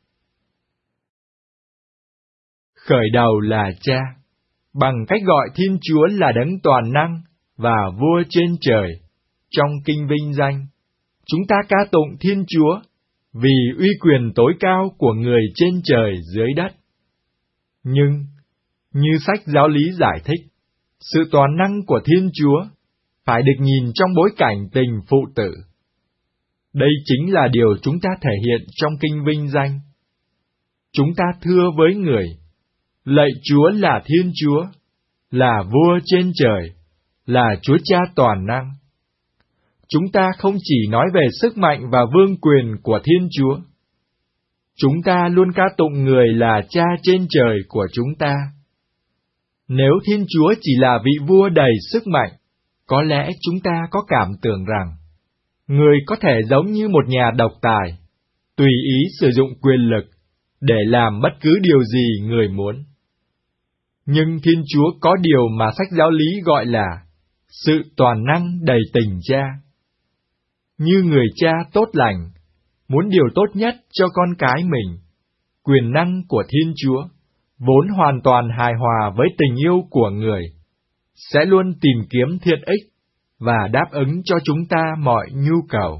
Khởi đầu là Cha, bằng cách gọi Thiên Chúa là Đấng toàn năng và vua trên trời. Trong kinh vinh danh, chúng ta ca tụng Thiên Chúa vì uy quyền tối cao của người trên trời dưới đất. Nhưng, như sách giáo lý giải thích, sự toàn năng của Thiên Chúa phải được nhìn trong bối cảnh tình phụ tử. Đây chính là điều chúng ta thể hiện trong kinh vinh danh. Chúng ta thưa với người, lạy Chúa là Thiên Chúa, là vua trên trời, là Chúa Cha toàn năng. Chúng ta không chỉ nói về sức mạnh và vương quyền của Thiên Chúa. Chúng ta luôn ca tụng người là Cha trên trời của chúng ta. Nếu Thiên Chúa chỉ là vị vua đầy sức mạnh, Có lẽ chúng ta có cảm tưởng rằng, người có thể giống như một nhà độc tài, tùy ý sử dụng quyền lực để làm bất cứ điều gì người muốn. Nhưng Thiên Chúa có điều mà sách giáo lý gọi là sự toàn năng đầy tình cha. Như người cha tốt lành, muốn điều tốt nhất cho con cái mình, quyền năng của Thiên Chúa, vốn hoàn toàn hài hòa với tình yêu của người, sẽ luôn tìm kiếm thiện ích và đáp ứng cho chúng ta mọi nhu cầu.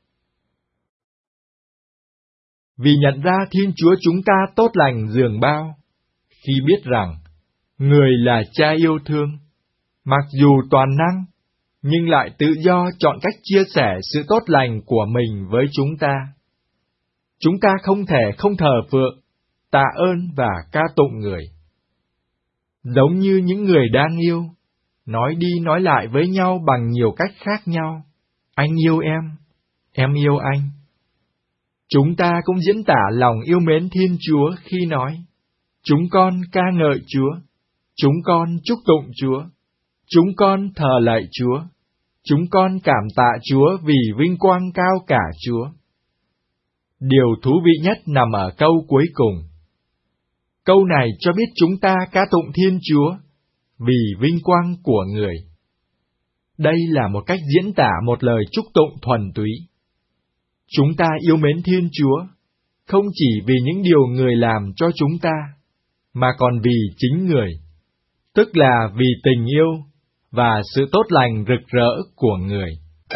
Vì nhận ra Thiên Chúa chúng ta tốt lành dường bao, khi biết rằng người là cha yêu thương, mặc dù toàn năng, nhưng lại tự do chọn cách chia sẻ sự tốt lành của mình với chúng ta. Chúng ta không thể không thờ phượng, tạ ơn và ca tụng người. Giống như những người đang yêu, nói đi nói lại với nhau bằng nhiều cách khác nhau. Anh yêu em, em yêu anh. Chúng ta cũng diễn tả lòng yêu mến Thiên Chúa khi nói, chúng con ca ngợi Chúa, chúng con chúc tụng Chúa, chúng con thờ lạy Chúa, chúng con cảm tạ Chúa vì vinh quang cao cả Chúa. Điều thú vị nhất nằm ở câu cuối cùng. Câu này cho biết chúng ta ca tụng Thiên Chúa vì vinh quang của người. Đây là một cách diễn tả một lời chúc tụng thuần túy. Chúng ta yêu mến Thiên Chúa, không chỉ vì những điều người làm cho chúng ta, mà còn vì chính người, tức là vì tình yêu và sự tốt lành rực rỡ của người.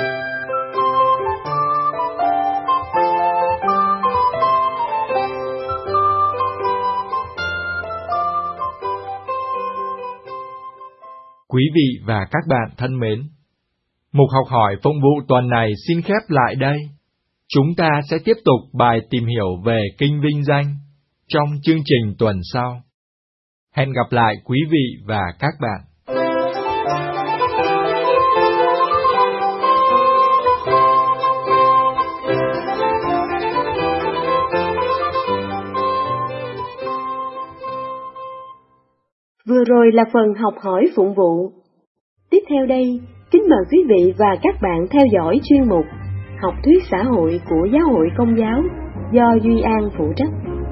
Quý vị và các bạn thân mến, mục học hỏi phụng vụ tuần này xin khép lại đây. Chúng ta sẽ tiếp tục bài tìm hiểu về Kinh Vinh Danh trong chương trình tuần sau. Hẹn gặp lại quý vị và các bạn. Vừa rồi là phần học hỏi phụng vụ. Tiếp theo đây, kính mời quý vị và các bạn theo dõi chuyên mục Học thuyết xã hội của Giáo hội Công giáo do Duy An phụ trách.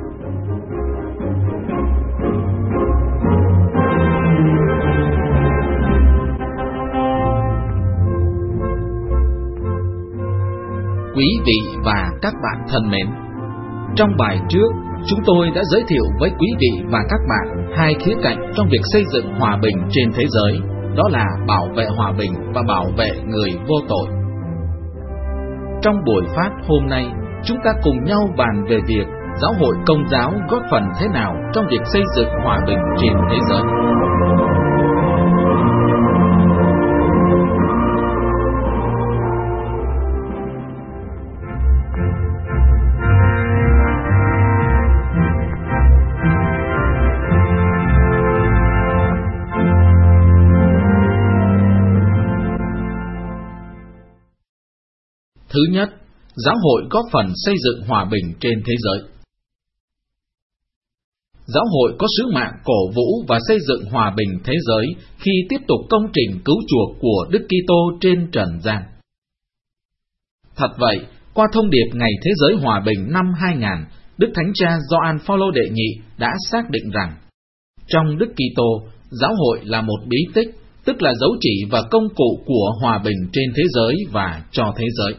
Quý vị và các bạn thân mến, trong bài trước, chúng tôi đã giới thiệu với quý vị và các bạn hai khía cạnh trong việc xây dựng hòa bình trên thế giới, đó là bảo vệ hòa bình và bảo vệ người vô tội. Trong buổi phát hôm nay, chúng ta cùng nhau bàn về việc Giáo hội Công giáo góp phần thế nào trong việc xây dựng hòa bình trên thế giới. Thứ nhất, Giáo hội góp phần xây dựng hòa bình trên thế giới. Giáo hội có sứ mạng cổ vũ và xây dựng hòa bình thế giới khi tiếp tục công trình cứu chuộc của Đức Kitô trên trần gian. Thật vậy, qua thông điệp Ngày Thế giới Hòa bình năm hai nghìn, Đức Thánh Cha Gioan Phaolô đệ nhị đã xác định rằng, trong Đức Kitô, giáo hội là một bí tích, tức là dấu chỉ và công cụ của hòa bình trên thế giới và cho thế giới.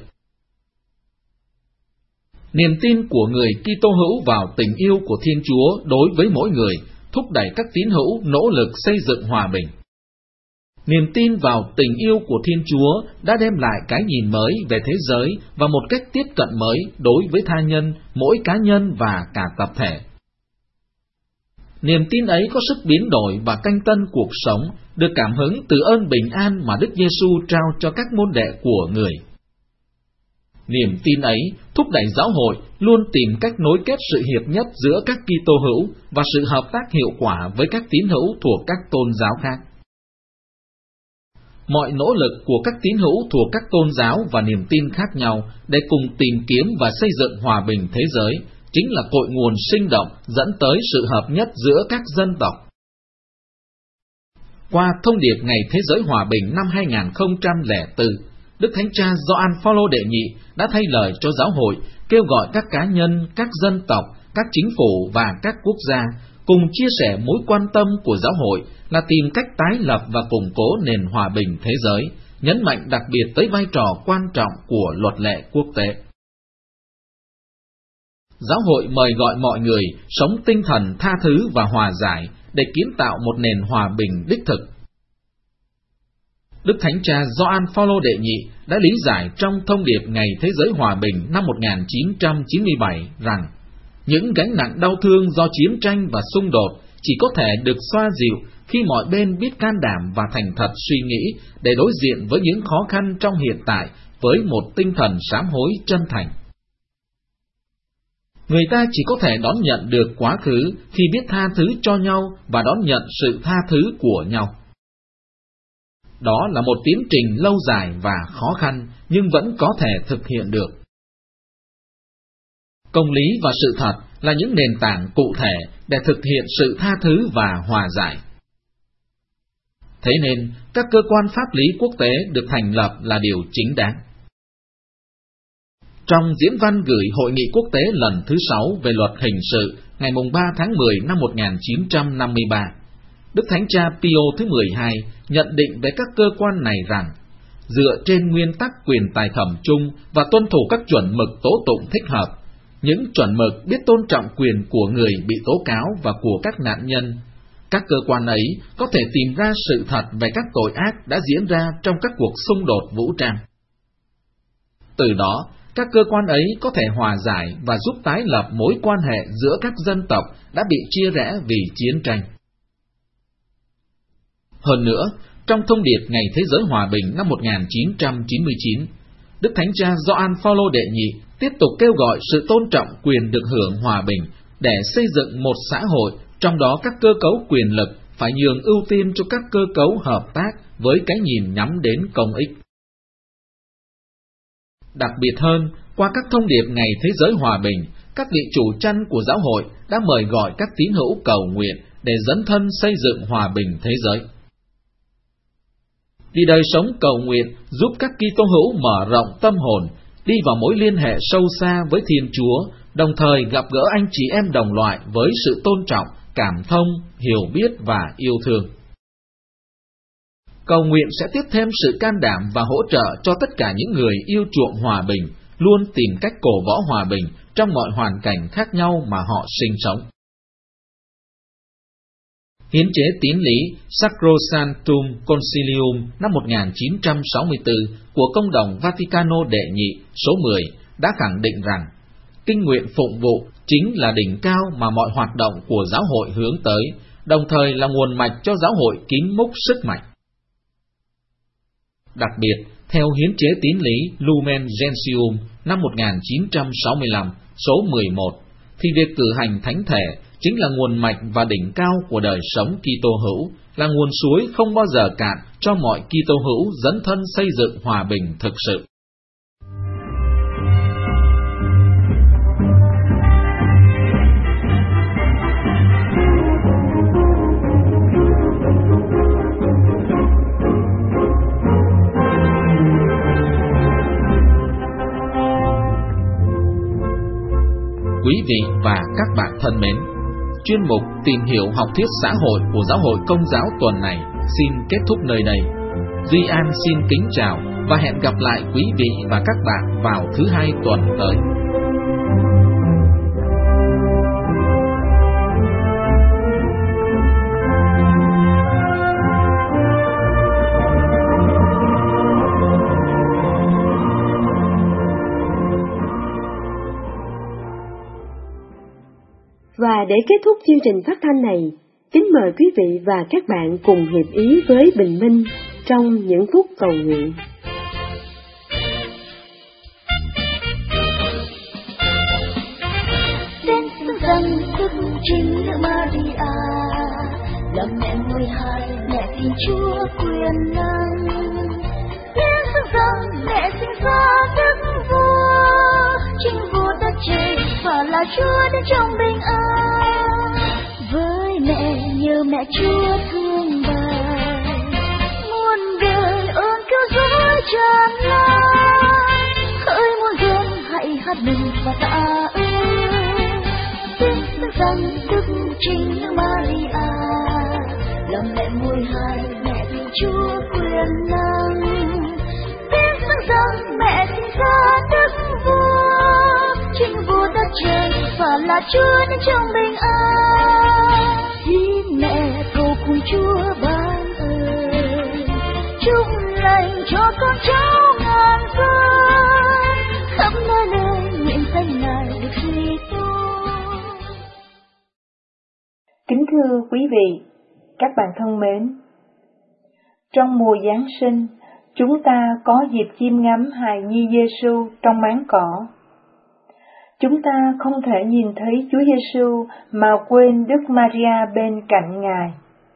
Niềm tin của người Kitô hữu vào tình yêu của Thiên Chúa đối với mỗi người thúc đẩy các tín hữu nỗ lực xây dựng hòa bình. Niềm tin vào tình yêu của Thiên Chúa đã đem lại cái nhìn mới về thế giới và một cách tiếp cận mới đối với tha nhân, mỗi cá nhân và cả tập thể. Niềm tin ấy có sức biến đổi và canh tân cuộc sống, được cảm hứng từ ơn bình an mà Đức Giêsu trao cho các môn đệ của người. Niềm tin ấy thúc đẩy giáo hội luôn tìm cách nối kết sự hiệp nhất giữa các Kitô hữu và sự hợp tác hiệu quả với các tín hữu thuộc các tôn giáo khác. Mọi nỗ lực của các tín hữu thuộc các tôn giáo và niềm tin khác nhau để cùng tìm kiếm và xây dựng hòa bình thế giới chính là cội nguồn sinh động dẫn tới sự hợp nhất giữa các dân tộc. Qua thông điệp Ngày Thế giới Hòa bình năm hai nghìn không trăm lẻ bốn, Đức Thánh Cha Gioan Phaolô đệ nhị đã thay lời cho giáo hội, kêu gọi các cá nhân, các dân tộc, các chính phủ và các quốc gia cùng chia sẻ mối quan tâm của giáo hội là tìm cách tái lập và củng cố nền hòa bình thế giới, nhấn mạnh đặc biệt tới vai trò quan trọng của luật lệ quốc tế. Giáo hội mời gọi mọi người sống tinh thần tha thứ và hòa giải để kiến tạo một nền hòa bình đích thực. Đức Thánh Cha Gioan Phaolô đệ nhị đã lý giải trong thông điệp Ngày Thế giới Hòa bình năm một nghìn chín trăm chín mươi bảy rằng những gánh nặng đau thương do chiến tranh và xung đột chỉ có thể được xoa dịu khi mọi bên biết can đảm và thành thật suy nghĩ để đối diện với những khó khăn trong hiện tại với một tinh thần sám hối chân thành. Người ta chỉ có thể đón nhận được quá khứ khi biết tha thứ cho nhau và đón nhận sự tha thứ của nhau. Đó là một tiến trình lâu dài và khó khăn, nhưng vẫn có thể thực hiện được. Công lý và sự thật là những nền tảng cụ thể để thực hiện sự tha thứ và hòa giải. Thế nên, các cơ quan pháp lý quốc tế được thành lập là điều chính đáng. Trong diễn văn gửi Hội nghị quốc tế lần thứ sáu về luật hình sự ngày ba tháng mười năm một nghìn chín trăm năm mươi ba, Đức Thánh Cha Pio thứ mười hai nhận định về các cơ quan này rằng, dựa trên nguyên tắc quyền tài thẩm chung và tuân thủ các chuẩn mực tố tụng thích hợp, những chuẩn mực biết tôn trọng quyền của người bị tố cáo và của các nạn nhân, các cơ quan ấy có thể tìm ra sự thật về các tội ác đã diễn ra trong các cuộc xung đột vũ trang. Từ đó, các cơ quan ấy có thể hòa giải và giúp tái lập mối quan hệ giữa các dân tộc đã bị chia rẽ vì chiến tranh. Hơn nữa, trong thông điệp Ngày Thế giới Hòa bình năm một nghìn chín trăm chín mươi chín, Đức Thánh Cha Gioan Phaolô đệ nhị tiếp tục kêu gọi sự tôn trọng quyền được hưởng hòa bình để xây dựng một xã hội, trong đó các cơ cấu quyền lực phải nhường ưu tiên cho các cơ cấu hợp tác với cái nhìn nhắm đến công ích. Đặc biệt hơn, qua các thông điệp Ngày Thế giới Hòa bình, các vị chủ chăn của giáo hội đã mời gọi các tín hữu cầu nguyện để dấn thân xây dựng hòa bình thế giới. Vì đời sống cầu nguyện giúp các Kitô hữu mở rộng tâm hồn, đi vào mối liên hệ sâu xa với Thiên Chúa, đồng thời gặp gỡ anh chị em đồng loại với sự tôn trọng, cảm thông, hiểu biết và yêu thương. Cầu nguyện sẽ tiếp thêm sự can đảm và hỗ trợ cho tất cả những người yêu chuộng hòa bình, luôn tìm cách cổ võ hòa bình trong mọi hoàn cảnh khác nhau mà họ sinh sống. Hiến chế tín lý Sacrosanctum Concilium năm một nghìn chín trăm sáu mươi tư của Công đồng Vaticano đệ nhị số mười đã khẳng định rằng kinh nguyện phụng vụ chính là đỉnh cao mà mọi hoạt động của giáo hội hướng tới, đồng thời là nguồn mạch cho giáo hội kín múc sức mạnh. Đặc biệt, theo hiến chế tín lý Lumen Gentium năm một nghìn chín trăm sáu mươi lăm số mười một, thì việc cử hành thánh thể chính là nguồn mạch và đỉnh cao của đời sống Kitô hữu, là nguồn suối không bao giờ cạn cho mọi Kitô hữu dấn thân xây dựng hòa bình thực sự. Quý vị và các bạn thân mến, chuyên mục Tìm hiểu học thuyết xã hội của Giáo hội Công giáo tuần này xin kết thúc nơi đây. Duy An xin kính chào và hẹn gặp lại quý vị và các bạn vào thứ hai tuần tới. Và để kết thúc chương trình phát thanh này, kính mời quý vị và các bạn cùng hiệp ý với Bình Minh trong những phút cầu nguyện. Đến sự dân thức chính nữ Maria, là mẹ mười hai, mẹ Thiên Chúa quyền năng. Đến sự dân mẹ sinh ra Đức Vua, chính vua đất trời và là Chúa đến trong bình an. Với mẹ nhờ mẹ Chúa thương bà, tràn lan, hỡi muôn dân hãy hát mừng và tạ ơn. Tiếng sáng rằng đức trinh nữ Maria là mẹ muôn hai, mẹ Thiên Chúa quyền năng. Tiếng sáng rằng mẹ sinh ra đức vua, chính vua đất trời và là Chúa đến trong bình an. Xin mẹ cầu cùng Chúa ban ơn, chúc lành cho con cháu ngàn dân, khắp nơi nơi nguyện danh Ngài được suy tôn. Kính thưa quý vị, các bạn thân mến, trong mùa Giáng sinh, chúng ta có dịp chiêm ngắm hài nhi Giêsu trong máng cỏ. Chúng ta không thể nhìn thấy Chúa Giêsu mà quên Đức Maria bên cạnh Ngài.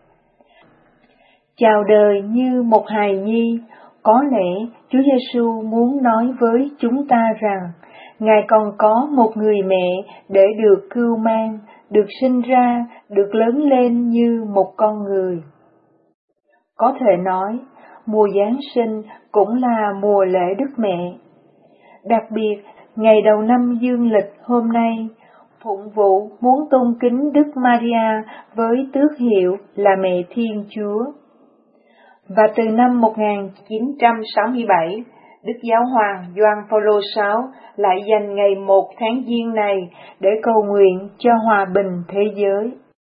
Chào đời như một hài nhi, có lẽ Chúa Giêsu muốn nói với chúng ta rằng Ngài còn có một người mẹ để được cưu mang, được sinh ra, được lớn lên như một con người. Có thể nói, mùa Giáng sinh cũng là mùa lễ Đức Mẹ. Đặc biệt, ngày đầu năm dương lịch hôm nay, phụng vụ muốn tôn kính Đức Maria với tước hiệu là Mẹ Thiên Chúa. Và từ năm một nghìn chín trăm sáu mươi bảy, Đức Giáo hoàng Gioan Phaolô đệ sáu lại dành ngày một tháng Giêng này để cầu nguyện cho hòa bình thế giới.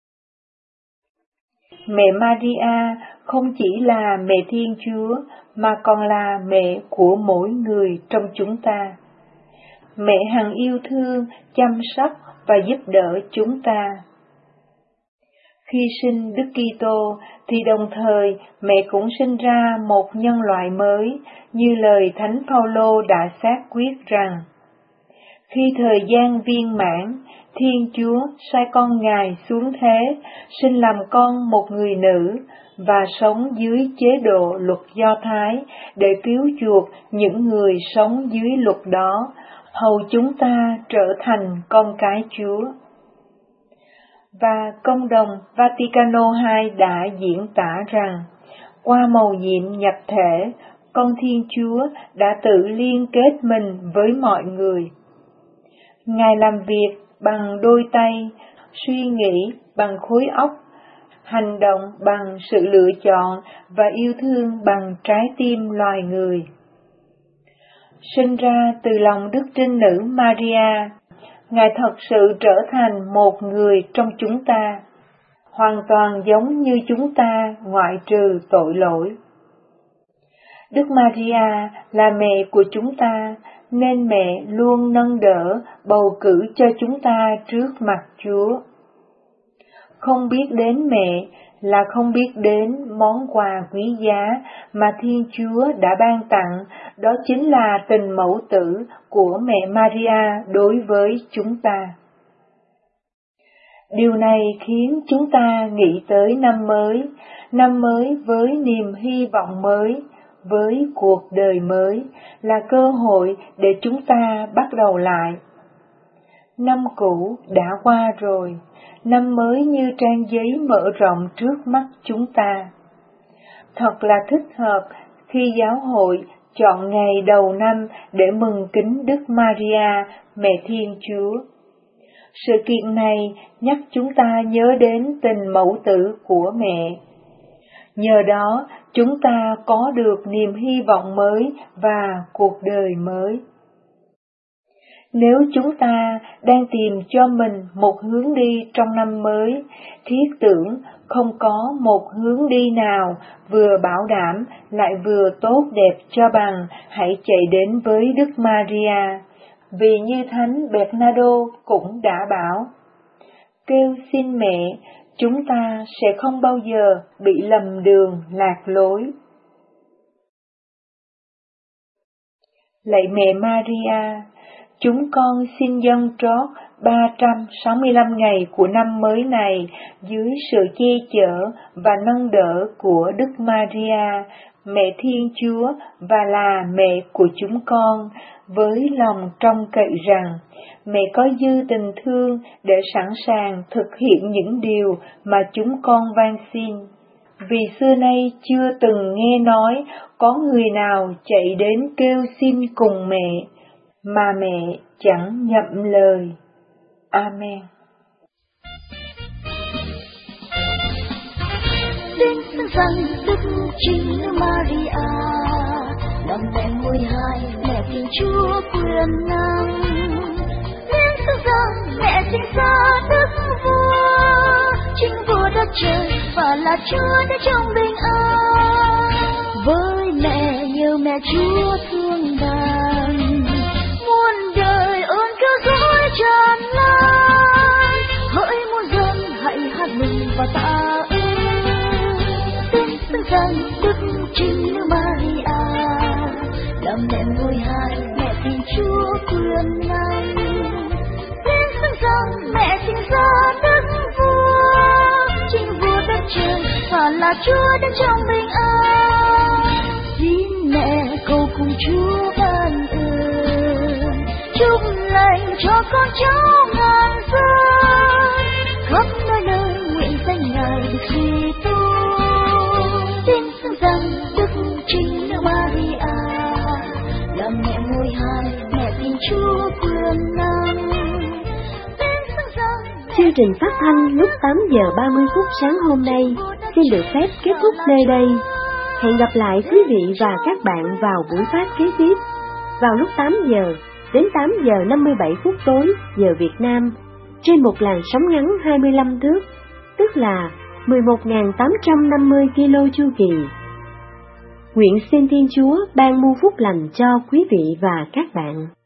Mẹ Maria không chỉ là Mẹ Thiên Chúa mà còn là mẹ của mỗi người trong chúng ta. Mẹ hằng yêu thương, chăm sóc và giúp đỡ chúng ta. Khi sinh Đức Kitô thì đồng thời mẹ cũng sinh ra một nhân loại mới, như lời Thánh Phaolô đã xác quyết rằng: khi thời gian viên mãn, Thiên Chúa sai con Ngài xuống thế, sinh làm con một người nữ và sống dưới chế độ luật Do Thái để cứu chuộc những người sống dưới luật đó, hầu chúng ta trở thành con cái Chúa. Và Công đồng Vaticano hai đã diễn tả rằng, qua mầu nhiệm nhập thể, con Thiên Chúa đã tự liên kết mình với mọi người. Ngài làm việc bằng đôi tay, suy nghĩ bằng khối óc, hành động bằng sự lựa chọn và yêu thương bằng trái tim loài người. Sinh ra từ lòng Đức Trinh Nữ Maria, Ngài thật sự trở thành một người trong chúng ta, hoàn toàn giống như chúng ta ngoại trừ tội lỗi. Đức Maria là mẹ của chúng ta, nên mẹ luôn nâng đỡ, bầu cử cho chúng ta trước mặt Chúa. Không biết đến mẹ là không biết đến món quà quý giá mà Thiên Chúa đã ban tặng, đó chính là tình mẫu tử của mẹ Maria đối với chúng ta. Điều này khiến chúng ta nghĩ tới năm mới, năm mới với niềm hy vọng mới, với cuộc đời mới, là cơ hội để chúng ta bắt đầu lại. Năm cũ đã qua rồi, năm mới như trang giấy mở rộng trước mắt chúng ta. Thật là thích hợp khi giáo hội chọn ngày đầu năm để mừng kính Đức Maria, Mẹ Thiên Chúa. Sự kiện này nhắc chúng ta nhớ đến tình mẫu tử của mẹ. Nhờ đó, chúng ta có được niềm hy vọng mới và cuộc đời mới. Nếu chúng ta đang tìm cho mình một hướng đi trong năm mới, thiết tưởng không có một hướng đi nào vừa bảo đảm lại vừa tốt đẹp cho bằng hãy chạy đến với Đức Maria, vì như Thánh Bernardo cũng đã bảo, kêu xin mẹ, chúng ta sẽ không bao giờ bị lầm đường lạc lối. Lạy mẹ Maria, chúng con xin dâng trót ba trăm sáu mươi lăm ngày của năm mới này dưới sự che chở và nâng đỡ của Đức Maria, Mẹ Thiên Chúa và là mẹ của chúng con, với lòng trông cậy rằng mẹ có dư tình thương để sẵn sàng thực hiện những điều mà chúng con van xin. vì xưa nay chưa từng nghe nói có người nào chạy đến kêu xin cùng mẹ, mà mẹ chẳng nhậm lời. Amen. Đến rằng Đức Trinh Nữ Maria, làm mẹ ngôi hai, mẹ Thiên Chúa quyền năng. Đến rằng mẹ sinh ra Đức Vua, chính vua đất trời và là Chúa để trong bình an. Với mẹ nhờ mẹ Chúa thương ban, muôn đời ơn cứu rỗi tràn lan. Hỡi muôn dân hãy hát mừng và tạ ơn. Tin xưng rằng Đức Trinh Nữ Maria, làm mẹ ngôi hai, mẹ Thiên Chúa quyền năng. Tin xưng rằng mẹ sinh ra Đức Vua, chính vua đất trời và là Chúa đến trong bình an. Xin mẹ cầu cùng Chúa ban ơn, chúc lành cho con cháu ngàn dân, khắp nơi nơi nguyện danh Ngài được suy tôn. Tin xưng rằng Đức Trinh Nữ Maria, là mẹ ngôi hai, mẹ Thiên Chúa quyền năng. Chương trình phát thanh lúc tám giờ ba mươi phút sáng hôm nay xin được phép kết thúc nơi đây. Hẹn gặp lại quý vị và các bạn vào buổi phát kế tiếp vào lúc tám giờ đến tám giờ năm mươi bảy phút tối giờ Việt Nam trên một làn sóng ngắn hai mươi lăm thước, tức là mười một nghìn tám trăm năm mươi ki lô chu kỳ. Nguyện xin Thiên Chúa ban muôn phúc lành cho quý vị và các bạn.